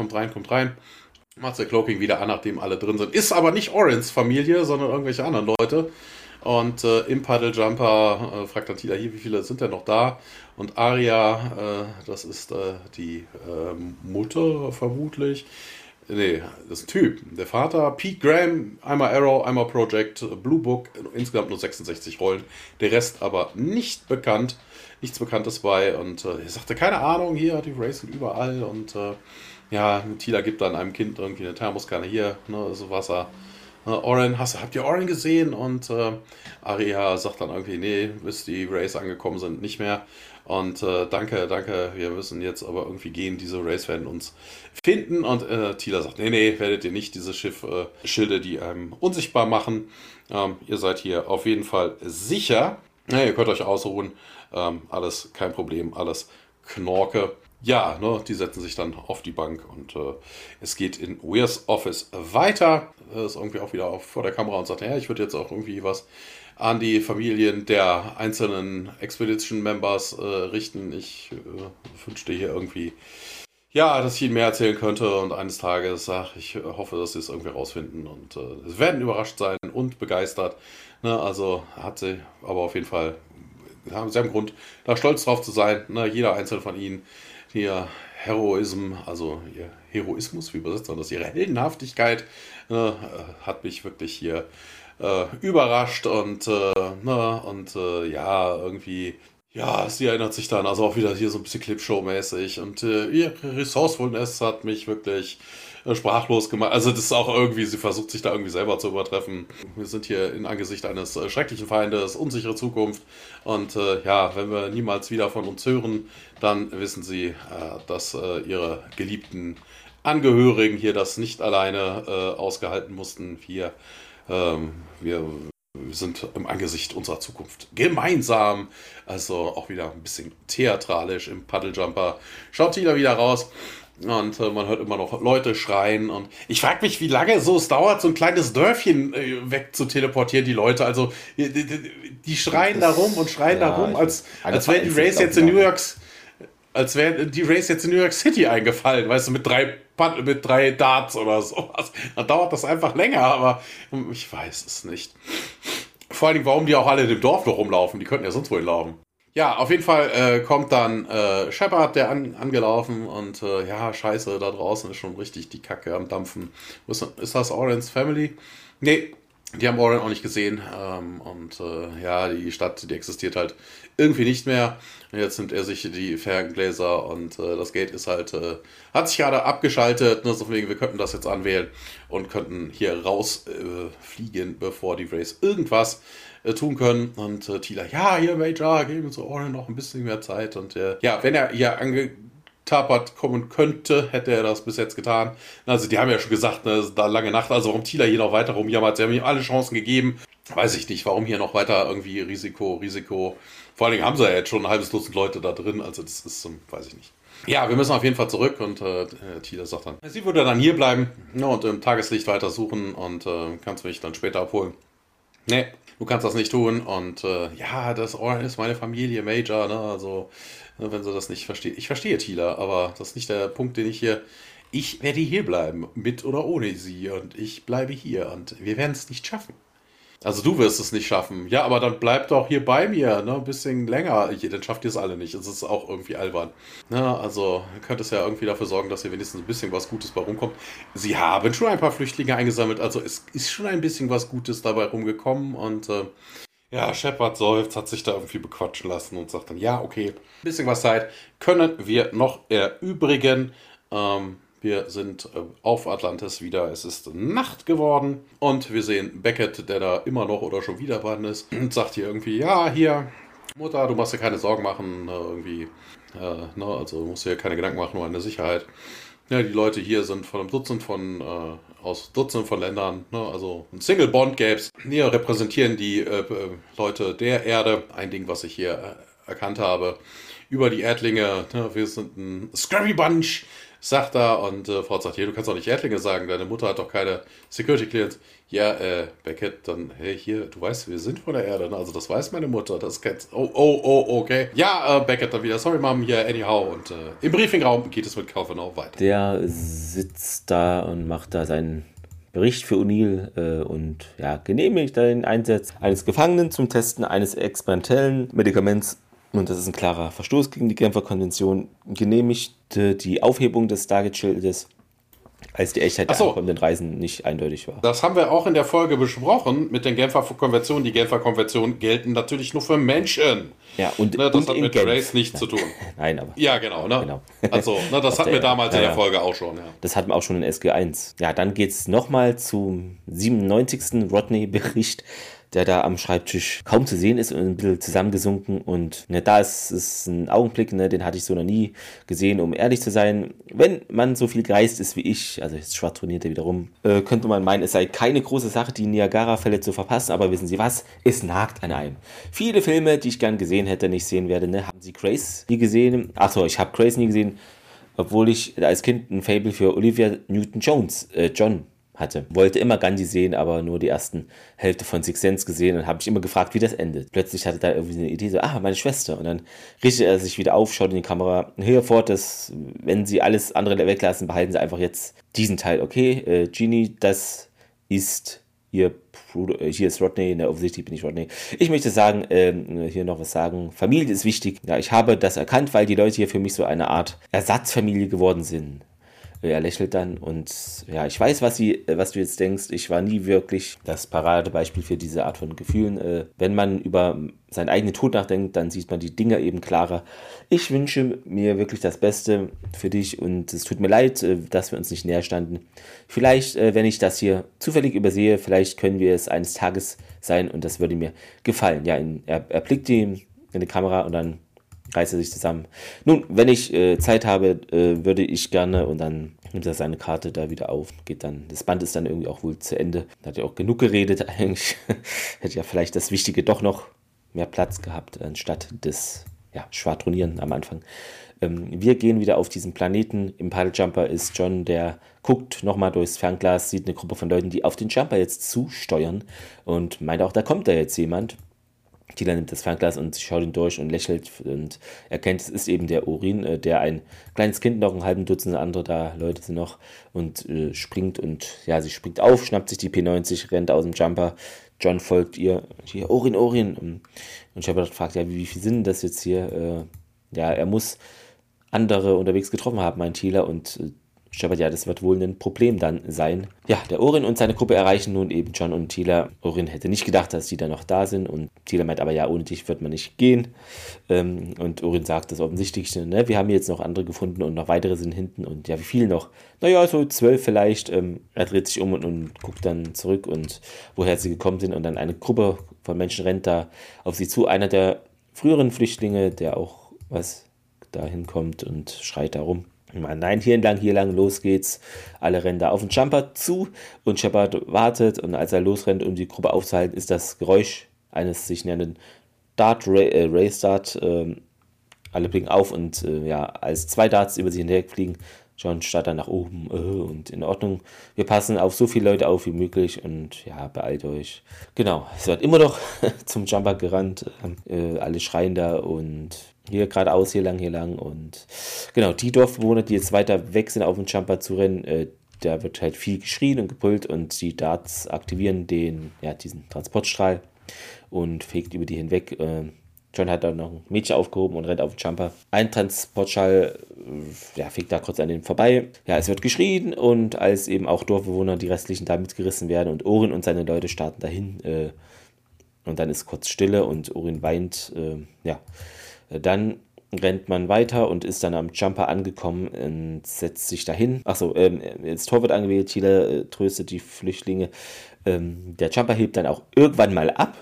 Macht der Cloaking wieder an, nachdem alle drin sind. Ist aber nicht Orins Familie, sondern irgendwelche anderen Leute. Und im Puddle-Jumper fragt dann Teela hier, wie viele sind denn noch da? Und Arya, das ist die Mutter vermutlich. Nee, das ist ein Typ. Der Vater, Pete Graham, einmal Arrow, einmal Project, Blue Book, insgesamt nur 66 Rollen. Der Rest aber nicht bekannt. Nichts Bekanntes bei. Und er sagte, keine Ahnung, hier, die Race sind überall. Und ja, Teela gibt dann einem Kind irgendwie eine Thermoskanne hier, ne, so Wasser. Oren, habt ihr Oren gesehen? Und Arya sagt dann irgendwie, nee, bis die Rays angekommen sind, nicht mehr. Und danke, wir müssen jetzt aber irgendwie gehen, diese Rays werden uns finden. Und Teela sagt, nee, werdet ihr nicht, diese Schilde, die einem unsichtbar machen. Ihr seid hier auf jeden Fall sicher. Ja, ihr könnt euch ausruhen. Alles kein Problem, alles Knorke. Ja, ne, die setzen sich dann auf die Bank und es geht in Weirs Office weiter. Ist irgendwie auch wieder vor der Kamera und sagt, ja, ich würde jetzt auch irgendwie was an die Familien der einzelnen Expedition-Members richten. Ich wünschte hier irgendwie, ja, dass ich ihnen mehr erzählen könnte und eines Tages, ich hoffe, dass sie es irgendwie rausfinden und sie werden überrascht sein und begeistert. Ne, also hat sie aber auf jeden Fall, sie haben Grund, da stolz drauf zu sein, ne, jeder einzelne von ihnen. Ihr Heroismus, wie übersetzt man das? Ihre Heldenhaftigkeit hat mich wirklich hier überrascht und ja, irgendwie, ja, sie erinnert sich dann also auch wieder hier so ein bisschen Clipshow-mäßig und ihre Resourcefulness hat mich wirklich sprachlos gemacht. Also das ist auch irgendwie, sie versucht sich da irgendwie selber zu übertreffen. Wir sind hier in Angesicht eines schrecklichen Feindes, unsichere Zukunft und ja, wenn wir niemals wieder von uns hören, dann wissen sie, dass ihre geliebten Angehörigen hier das nicht alleine ausgehalten mussten. Wir sind im Angesicht unserer Zukunft gemeinsam. Also auch wieder ein bisschen theatralisch im Puddle-Jumper. Schaut Teela wieder raus. Und man hört immer noch Leute schreien. Und ich frage mich, wie lange es dauert, so ein kleines Dörfchen weg zu teleportieren, die Leute. Also, die schreien da rum und schreien da rum, als wären die Rays jetzt in New York, als wären die Rays jetzt in New York City eingefallen, weißt du, mit drei Darts oder sowas. Dann dauert das einfach länger, aber ich weiß es nicht. Vor allem, warum die auch alle in dem Dorf noch rumlaufen. Die könnten ja sonst wohin laufen. Ja, auf jeden Fall kommt dann Shepard, der angelaufen und ja, scheiße, da draußen ist schon richtig die Kacke am Dampfen. Ist das Orans Family? Nee, die haben Oren auch nicht gesehen ja, die Stadt, die existiert halt irgendwie nicht mehr. Jetzt nimmt er sich die Ferngläser und das Gate ist halt, hat sich gerade abgeschaltet, ne, so von wegen, wir könnten das jetzt anwählen und könnten hier rausfliegen, bevor die Rays irgendwas tun können. Und Teela, ja, hier Major, geben uns Oren noch ein bisschen mehr Zeit. Und ja, wenn er hier angetapert kommen könnte, hätte er das bis jetzt getan. Also die haben ja schon gesagt, ne, da lange Nacht, also warum Teela hier noch weiter rumjammert, sie haben ihm alle Chancen gegeben. weiß ich nicht, warum hier noch weiter irgendwie Risiko. Vor allen Dingen haben sie ja jetzt schon ein halbes Dutzend Leute da drin, also das ist, weiß ich nicht. Ja, wir müssen auf jeden Fall zurück und Tila sagt dann, sie würde dann hier bleiben, ja, und im Tageslicht weiter suchen und kannst mich dann später abholen. Nee, du kannst das nicht tun und ja, das ist meine Familie, Major, ne, also wenn sie das nicht versteht. Ich verstehe Tila, aber das ist nicht der Punkt, den ich werde hier bleiben, mit oder ohne sie und ich bleibe hier und wir werden es nicht schaffen. Also du wirst es nicht schaffen. Ja, aber dann bleib doch hier bei mir, ne? Ein bisschen länger. Dann schafft ihr es alle nicht. Es ist auch irgendwie albern. Ne? Also, ihr könnt es ja irgendwie dafür sorgen, dass hier wenigstens ein bisschen was Gutes bei rumkommt. Sie haben schon ein paar Flüchtlinge eingesammelt, also es ist schon ein bisschen was Gutes dabei rumgekommen. Und ja, Shepard seufzt, hat sich da irgendwie bequatschen lassen und sagt dann, ja, okay, ein bisschen was Zeit können wir noch erübrigen. Wir sind auf Atlantis wieder. Es ist Nacht geworden und wir sehen Beckett, der da immer noch oder schon wieder dran ist und sagt hier irgendwie, ja, hier, Mutter, du musst dir keine Sorgen machen, irgendwie, ne, also du musst dir keine Gedanken machen um deine Sicherheit. Ja, die Leute hier sind von einem Dutzend aus Dutzenden von Ländern, ne, also ein Single Bond gäb's. Hier repräsentieren die Leute der Erde, ein Ding, was ich hier erkannt habe, über die Erdlinge, ne, wir sind ein Scurry Bunch, sagt er, und Frau sagt, hier, du kannst doch nicht Erdlinge sagen, deine Mutter hat doch keine Security Clearance. Ja, Beckett, dann, hey, hier, du weißt, wir sind von der Erde, ne? Also das weiß meine Mutter, das kennt, okay. Ja, Beckett dann wieder, sorry, Mom, hier, anyhow, und im Briefingraum geht es mit Kavanagh weiter. Der sitzt da und macht da seinen Bericht für O'Neill und ja, genehmigt den Einsatz eines Gefangenen zum Testen eines experimentellen Medikaments. Und das ist ein klarer Verstoß gegen die Genfer Konvention. Genehmigte die Aufhebung des Stargate-Schildes, als die Echtheit der ankommenden Reisen nicht eindeutig war. Das haben wir auch in der Folge besprochen mit den Genfer Konventionen. Die Genfer Konventionen gelten natürlich nur für Menschen. Ja, und, ne, das und hat mit Genf Race nichts zu tun. Nein, aber... Ja, genau. Ne? Genau. Also, ne, das hatten wir damals in der Folge auch schon. Ja. Das hatten wir auch schon in SG1. Ja, dann geht es nochmal zum 97. Rodney-Bericht, der da am Schreibtisch kaum zu sehen ist und ein bisschen zusammengesunken. Und ne, da ist ein Augenblick, ne, den hatte ich so noch nie gesehen, um ehrlich zu sein. Wenn man so viel gereist ist wie ich, also jetzt schwadroniert er wieder rum, könnte man meinen, es sei keine große Sache, die Niagara-Fälle zu verpassen. Aber wissen Sie was? Es nagt an einem. Viele Filme, die ich gern gesehen hätte, nicht sehen werde. Ne? Haben Sie Grace nie gesehen? Achso, ich habe Grace nie gesehen, obwohl ich als Kind ein Faible für Olivia Newton-John hatte. Wollte immer Gandhi sehen, aber nur die ersten Hälfte von Sixth Sense gesehen und habe mich immer gefragt, wie das endet. Plötzlich hatte er da irgendwie eine Idee, so, meine Schwester. Und dann richtet er sich wieder auf, schaut in die Kamera, hier fort, dass, wenn Sie alles andere weglassen, behalten Sie einfach jetzt diesen Teil. Okay, Genie, das ist Ihr Bruder, hier ist Rodney, ne, offensichtlich bin ich Rodney. Ich möchte sagen, hier noch was sagen. Familie ist wichtig. Ja, ich habe das erkannt, weil die Leute hier für mich so eine Art Ersatzfamilie geworden sind. Er lächelt dann und ja, ich weiß, was du jetzt denkst. Ich war nie wirklich das Paradebeispiel für diese Art von Gefühlen. Wenn man über seinen eigenen Tod nachdenkt, dann sieht man die Dinge eben klarer. Ich wünsche mir wirklich das Beste für dich und es tut mir leid, dass wir uns nicht näher standen. Vielleicht, wenn ich das hier zufällig übersehe, vielleicht können wir es eines Tages sein und das würde mir gefallen. Ja, er blickt in die Kamera und dann reißt er sich zusammen. Nun, wenn ich Zeit habe, würde ich gerne, und dann nimmt er seine Karte da wieder auf, geht dann, das Band ist dann irgendwie auch wohl zu Ende. Da hat er auch genug geredet eigentlich. Hätte ja vielleicht das Wichtige doch noch mehr Platz gehabt, anstatt des Schwadronieren am Anfang. Wir gehen wieder auf diesen Planeten. Im Paddle-Jumper ist John, der guckt nochmal durchs Fernglas, sieht eine Gruppe von Leuten, die auf den Jumper jetzt zusteuern und meint auch, da kommt da jetzt jemand. Tila nimmt das Fernglas und schaut ihn durch und lächelt und erkennt, es ist eben der Orin, der ein kleines Kind, noch ein halben Dutzend andere da Leute sind noch und springt und ja, sie springt auf, schnappt sich die P90, rennt aus dem Jumper. John folgt ihr, hier, Orin. Und Shepard fragt, ja, wie viel sind das jetzt hier? Er muss andere unterwegs getroffen haben, meint Tila, und Shepard, ja, das wird wohl ein Problem dann sein. Ja, der Orin und seine Gruppe erreichen nun eben John und Tila. Orin hätte nicht gedacht, dass die da noch da sind und Tila meint aber, ja, ohne dich wird man nicht gehen. Und Orin sagt das Offensichtliche, ne? Wir haben jetzt noch andere gefunden und noch weitere sind hinten und ja, wie viele noch? Naja, so 12 vielleicht. Er dreht sich um und guckt dann zurück und woher sie gekommen sind und dann eine Gruppe von Menschen rennt da auf sie zu. Einer der früheren Flüchtlinge, der auch da hinkommt und schreit da rum. Nein, hier lang, los geht's. Alle rennen da auf den Jumper zu und Shepard wartet und als er losrennt, um die Gruppe aufzuhalten, ist das Geräusch eines sich nennenden Race Dart. Alle blicken auf und als 2 Darts über sie hinwegfliegen, John starrt dann nach oben und in Ordnung. Wir passen auf so viele Leute auf wie möglich und ja, beeilt euch. Genau, es wird immer noch zum Jumper gerannt. Alle schreien da und hier geradeaus, hier lang und genau, die Dorfbewohner, die jetzt weiter weg sind, auf den Jumper zu rennen, da wird halt viel geschrien und gebrüllt und die Darts aktivieren diesen Transportstrahl und fegt über die hinweg. John hat dann noch ein Mädchen aufgehoben und rennt auf den Jumper. Ein Transportschall fegt da kurz an den vorbei. Ja, es wird geschrien und als eben auch Dorfbewohner, die restlichen da mitgerissen werden und Orin und seine Leute starten dahin. Und dann ist kurz Stille und Orin weint. Dann rennt man weiter und ist dann am Jumper angekommen und setzt sich dahin. Achso, das Tor wird angewählt, Thiele tröstet die Flüchtlinge. Der Jumper hebt dann auch irgendwann mal ab.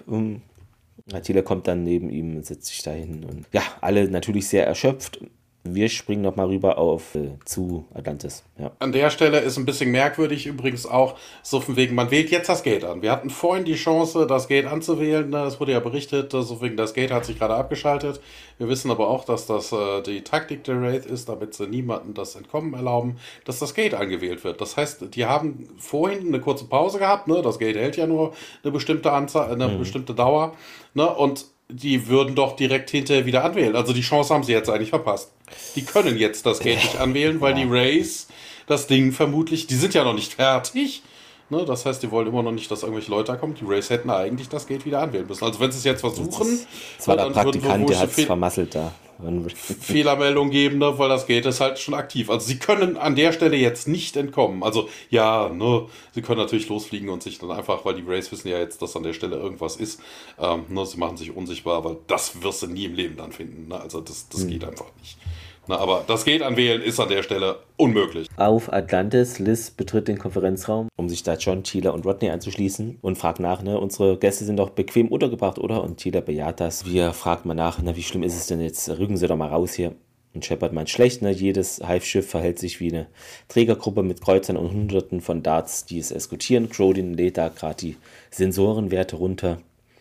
Thiele kommt dann neben ihm und setzt sich dahin. Und ja, alle natürlich sehr erschöpft. Wir springen nochmal rüber zu Atlantis. Ja. An der Stelle ist ein bisschen merkwürdig übrigens auch, so von wegen, man wählt jetzt das Gate an. Wir hatten vorhin die Chance, das Gate anzuwählen. Es wurde ja berichtet, so von wegen, das Gate hat sich gerade abgeschaltet. Wir wissen aber auch, dass das die Taktik der Wraith ist, damit sie niemandem das Entkommen erlauben, dass das Gate angewählt wird. Das heißt, die haben vorhin eine kurze Pause gehabt. Ne? Das Gate hält ja nur eine bestimmte Anzahl, eine bestimmte Dauer. Ne? Und die würden doch direkt hinterher wieder anwählen. Also die Chance haben sie jetzt eigentlich verpasst. Die können jetzt das Gate nicht anwählen, weil die Wraith das Ding vermutlich, die sind ja noch nicht fertig. Ne, das heißt, die wollen immer noch nicht, dass irgendwelche Leute da kommen. Die Wraith hätten eigentlich das Gate wieder anwählen müssen. Also wenn sie es jetzt versuchen, das war der Praktikant, der hat es vermasselt da. Fehlermeldung geben, ne, weil das Gate ist halt schon aktiv. Also sie können an der Stelle jetzt nicht entkommen. Also ja, ne, sie können natürlich losfliegen und sich dann einfach, weil die Wraiths wissen ja jetzt, dass an der Stelle irgendwas ist, sie machen sich unsichtbar, aber das wirst du nie im Leben dann finden. Ne? Also das geht einfach nicht. Na, aber das Gate anwählen ist an der Stelle unmöglich. Auf Atlantis, Liz betritt den Konferenzraum, um sich da John, Thiele und Rodney anzuschließen und fragt nach, unsere Gäste sind doch bequem untergebracht, oder? Und Thiele bejaht das. Wir fragen mal nach, wie schlimm ist es denn jetzt? Rücken Sie doch mal raus hier. Und Shepard meint schlecht, jedes Hive-Schiff verhält sich wie eine Trägergruppe mit Kreuzern und Hunderten von Darts, die es eskortieren. Grodin lädt da gerade die Sensorenwerte runter.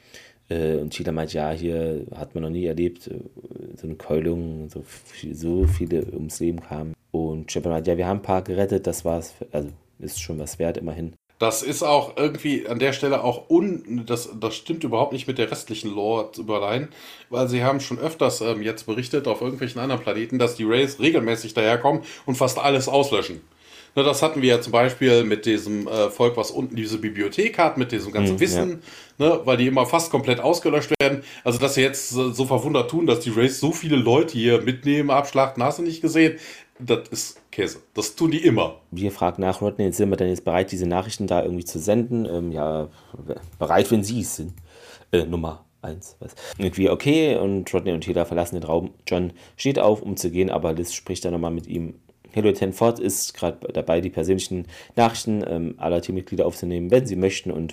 Und Thiele meint, ja, hier hat man noch nie erlebt, so eine Keulung, so viele ums Leben kamen. Und Shepard meint, ja, wir haben ein paar gerettet, das war's, also ist schon was wert, immerhin. Das ist auch irgendwie an der Stelle auch das stimmt überhaupt nicht mit der restlichen Lore überein, weil sie haben schon öfters jetzt berichtet auf irgendwelchen anderen Planeten, dass die Wraiths regelmäßig daherkommen und fast alles auslöschen. Ne, das hatten wir ja zum Beispiel mit diesem Volk, was unten diese Bibliothek hat, mit diesem ganzen Wissen, weil die immer fast komplett ausgelöscht werden. Also, dass sie jetzt so verwundert tun, dass die Wraiths so viele Leute hier mitnehmen, abschlachten, hast du nicht gesehen? Das ist Käse. Das tun die immer. Wir fragen nach, Rodney, sind wir denn jetzt bereit, diese Nachrichten da irgendwie zu senden? Bereit, wenn sie es sind. Nummer 1. Irgendwie okay, und Rodney und Thiele verlassen den Raum. John steht auf, um zu gehen, aber Liz spricht dann nochmal mit ihm. Hello Tenford ist gerade dabei, die persönlichen Nachrichten aller Teammitglieder aufzunehmen, wenn sie möchten. Und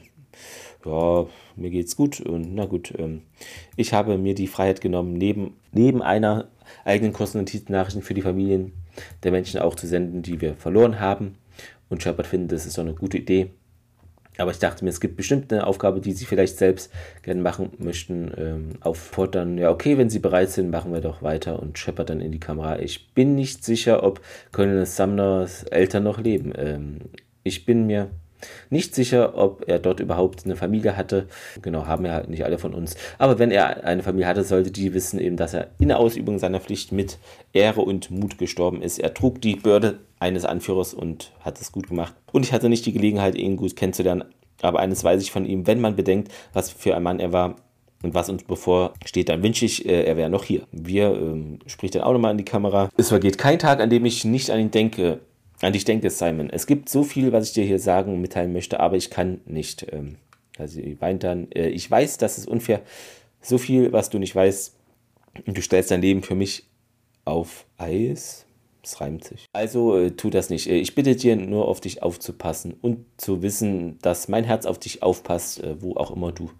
ja, mir geht's gut. Und na gut, ich habe mir die Freiheit genommen, neben einer eigenen kostenlosen Nachrichten für die Familien der Menschen auch zu senden, die wir verloren haben. Und Shepard findet, das ist doch eine gute Idee. Aber ich dachte mir, es gibt bestimmt eine Aufgabe, die sie vielleicht selbst gerne machen möchten. Auffordern, ja okay, wenn sie bereit sind, machen wir doch weiter. Und Shepard dann in die Kamera. Ich bin nicht sicher, ob Colonel Sumners Eltern noch leben. Ich bin mir nicht sicher, ob er dort überhaupt eine Familie hatte. Genau, haben ja halt nicht alle von uns. Aber wenn er eine Familie hatte, sollte die wissen eben, dass er in der Ausübung seiner Pflicht mit Ehre und Mut gestorben ist. Er trug die Bürde eines Anführers und hat es gut gemacht. Und ich hatte nicht die Gelegenheit, ihn gut kennenzulernen. Aber eines weiß ich von ihm, wenn man bedenkt, was für ein Mann er war und was uns bevorsteht, dann wünsche ich, er wäre noch hier. Spricht dann auch nochmal in die Kamera. Es vergeht kein Tag, an dem ich nicht an dich denke, Simon. Es gibt so viel, was ich dir hier sagen und mitteilen möchte, aber ich kann nicht. Also sie weint dann. Ich weiß, das ist unfair. So viel, was du nicht weißt. Und du stellst dein Leben für mich auf Eis. Es reimt sich. Also tu das nicht. Ich bitte dir nur, auf dich aufzupassen und zu wissen, dass mein Herz auf dich aufpasst, wo auch immer du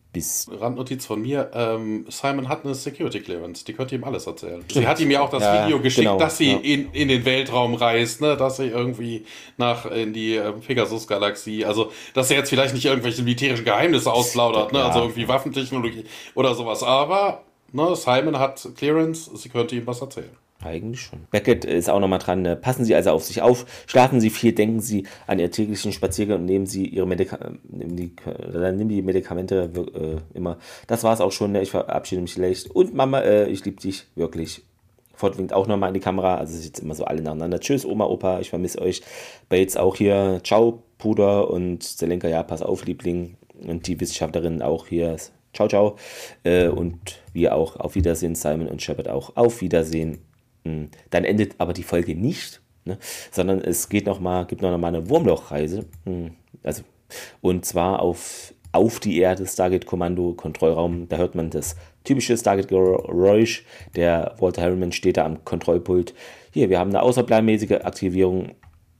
bis... Randnotiz von mir, Simon hat eine Security Clearance, die könnte ihm alles erzählen. Sie hat ihm ja auch das Video geschickt, genau, dass sie in den Weltraum reist, ne? Dass sie irgendwie in die Pegasus-Galaxie, also dass er jetzt vielleicht nicht irgendwelche militärischen Geheimnisse ausplaudert, ne? Also irgendwie Waffentechnologie oder sowas, aber ne, Simon hat Clearance, sie könnte ihm was erzählen. Eigentlich schon. Beckett ist auch nochmal dran. Passen Sie also auf sich auf, schlafen Sie viel, denken Sie an Ihr täglichen Spaziergang und nehmen Sie Ihre nehmen die Medikamente immer. Das war's auch schon. Ich verabschiede mich leicht. Und Mama, ich liebe dich wirklich. Ford winkt auch nochmal in die Kamera. Also es ist jetzt immer so alle nacheinander. Tschüss, Oma, Opa, ich vermisse euch. Bates auch hier. Ciao, Bruder. Und Zelenka, ja, pass auf, Liebling. Und die Wissenschaftlerin auch hier. Ciao, ciao. Und wir auch. Auf Wiedersehen, Simon und Shepard auch. Auf Wiedersehen. Dann endet aber die Folge nicht, ne, sondern es gibt noch mal eine Wurmlochreise, also, und zwar auf die Erde, Stargate-Kommando, Kontrollraum. Da hört man das typische Stargate-Geräusch. Der Walter Harriman steht da am Kontrollpult. Hier, wir haben eine außerplanmäßige Aktivierung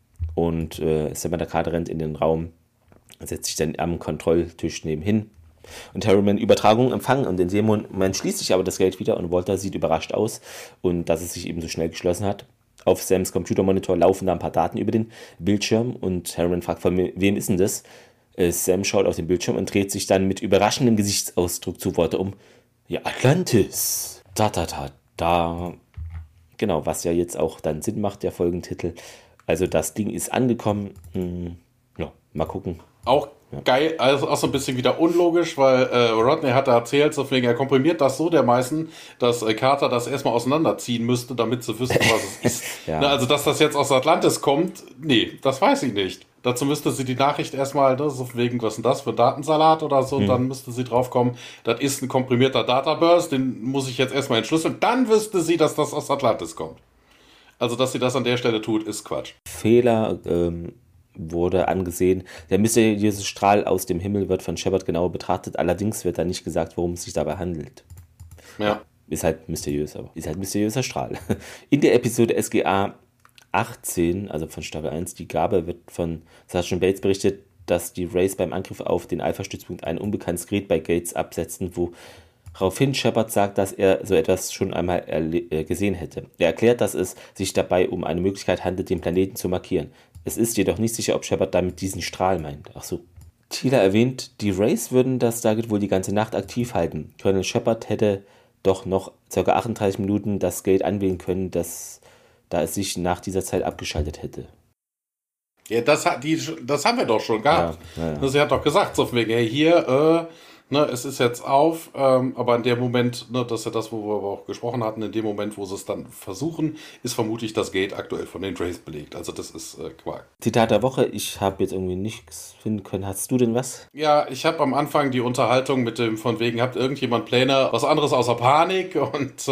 und Samantha Carter rennt in den Raum, setzt sich dann am Kontrolltisch nebenhin. Und Harriman Übertragung empfangen und in dem Moment schließt sich aber das Gate wieder und Walter sieht überrascht aus und dass es sich eben so schnell geschlossen hat. Auf Sams Computermonitor laufen da ein paar Daten über den Bildschirm und Harriman fragt, von wem ist denn das? Sam schaut auf den Bildschirm und dreht sich dann mit überraschendem Gesichtsausdruck zu Walter um. Ja, Atlantis. Da. Genau, was ja jetzt auch dann Sinn macht, der Folgentitel. Also das Ding ist angekommen. Ja, mal gucken. Auch geil, also auch so ein bisschen wieder unlogisch, weil Rodney hat da erzählt, so wegen, er komprimiert das so dermaßen, dass Carter das erstmal auseinanderziehen müsste, damit sie wüsste, was es ist. Ja. Ne, also, dass das jetzt aus Atlantis kommt, nee, das weiß ich nicht. Dazu müsste sie die Nachricht erstmal, ne, so wegen, was ist denn das für ein Datensalat oder so, und dann müsste sie drauf kommen, das ist ein komprimierter Databurst, den muss ich jetzt erstmal entschlüsseln, dann wüsste sie, dass das aus Atlantis kommt. Also, dass sie das an der Stelle tut, ist Quatsch. Fehler wurde angesehen. Der mysteriöse Strahl aus dem Himmel wird von Shepard genauer betrachtet, allerdings wird da nicht gesagt, worum es sich dabei handelt. Ja. Ist halt mysteriös, aber ist halt mysteriöser Strahl. In der Episode SGA 18, also von Staffel 1, die Gabe, wird von Sergeant Bates berichtet, dass die Rays beim Angriff auf den Alpha-Stützpunkt ein unbekanntes Gerät bei Gates absetzten, woraufhin Shepard sagt, dass er so etwas schon einmal gesehen hätte. Er erklärt, dass es sich dabei um eine Möglichkeit handelt, den Planeten zu markieren. Es ist jedoch nicht sicher, ob Shepard damit diesen Strahl meint. Ach so. Tila erwähnt, die Rays würden das Stargate wohl die ganze Nacht aktiv halten. Colonel Shepard hätte doch noch ca. 38 Minuten das Gate anwählen können, da es sich nach dieser Zeit abgeschaltet hätte. Ja, das haben wir doch schon gehabt. Ja. Sie hat doch gesagt, so von wegen, hey, hier, ne, es ist jetzt auf, aber in dem Moment, ne, das ist ja das, wo wir aber auch gesprochen hatten, in dem Moment, wo sie es dann versuchen, ist vermutlich das Gate aktuell von den Rays belegt. Also das ist Quark. Zitat der Woche, ich habe jetzt irgendwie nichts finden können. Hast du denn was? Ja, ich habe am Anfang die Unterhaltung mit dem von wegen, habt irgendjemand Pläne, was anderes außer Panik und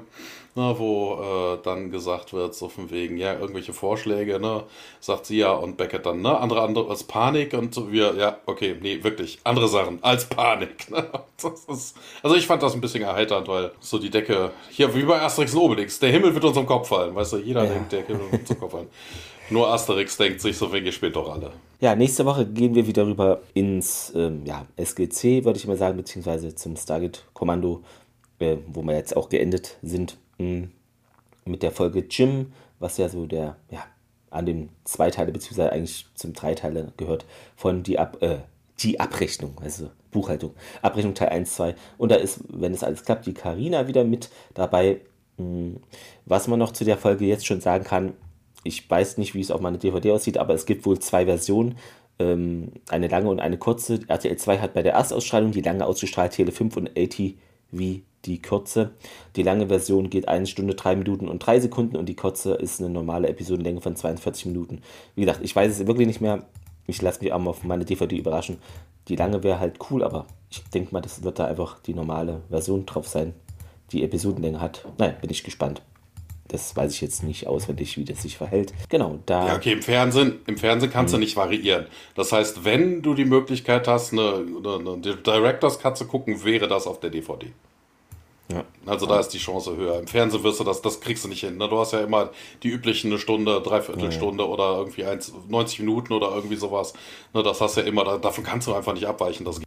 wo dann gesagt wird, so von wegen, ja, irgendwelche Vorschläge, ne, sagt sie ja und Beckett dann, ne, andere als Panik und so, wir, ja, okay, nee, wirklich, andere Sachen als Panik, ne? Also ich fand das ein bisschen erheiternd, weil so die Decke, hier wie bei Asterix und Obelix, der Himmel wird uns am Kopf fallen, weißt du, jeder denkt, der Himmel wird uns am Kopf fallen. Nur Asterix denkt sich, so wegen, ihr spielt doch alle. Ja, nächste Woche gehen wir wieder rüber ins SGC, würde ich mal sagen, beziehungsweise zum Stargate-Kommando, wo wir jetzt auch geendet sind. Mit der Folge Jim, was ja so an dem Zweiteile, beziehungsweise eigentlich zum Dreiteile gehört, von die Abrechnung, also Buchhaltung. Abrechnung Teil 1, 2. Und da ist, wenn es alles klappt, die Carina wieder mit dabei. Was man noch zu der Folge jetzt schon sagen kann, ich weiß nicht, wie es auf meiner DVD aussieht, aber es gibt wohl 2 Versionen. Eine lange und eine kurze. RTL 2 hat bei der Erstausstrahlung die lange ausgestrahlt, Tele 5 und ATV die kurze. Die lange Version geht 1 Stunde, 3 Minuten und 3 Sekunden und die kurze ist eine normale Episodenlänge von 42 Minuten. Wie gesagt, ich weiß es wirklich nicht mehr. Ich lasse mich auch mal auf meine DVD überraschen. Die lange wäre halt cool, aber ich denke mal, das wird da einfach die normale Version drauf sein, die Episodenlänge hat. Naja, bin ich gespannt. Das weiß ich jetzt nicht auswendig, wie das sich verhält. Genau, da... Ja, okay, im Fernsehen kannst du nicht variieren. Das heißt, wenn du die Möglichkeit hast, eine Director's Cut zu gucken, wäre das auf der DVD. Ja. Also da ist die Chance höher. Im Fernsehen wirst du das kriegst du nicht hin. Ne? Du hast ja immer die üblichen eine Stunde, Dreiviertelstunde oder irgendwie 90 Minuten oder irgendwie sowas. Ne, das hast du ja immer, davon kannst du einfach nicht abweichen. Das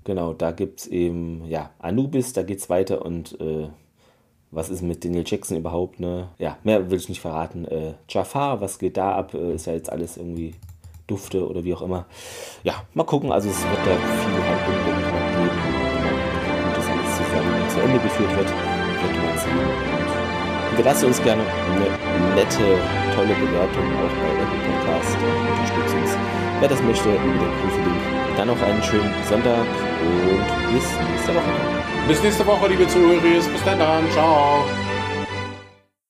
Genau, da gibt es eben, ja, Anubis, da geht es weiter und was ist mit Daniel Jackson überhaupt, ne? Ja, mehr will ich nicht verraten. Jafar, was geht da ab? Ist ja jetzt alles irgendwie Dufte oder wie auch immer. Ja, mal gucken, also es wird da viel Handlung geben. Wie das alles zusammen zu Ende geführt wird man sehen. Und hinterlasst uns gerne eine nette, tolle Bewertung auch bei Apple Podcast. Unterstützt uns, wer das möchte, über den Profi-Link. Dann noch einen schönen Sonntag und bis nächste Woche. Bis nächste Woche, liebe Zuhörer. Bis dann. Ciao.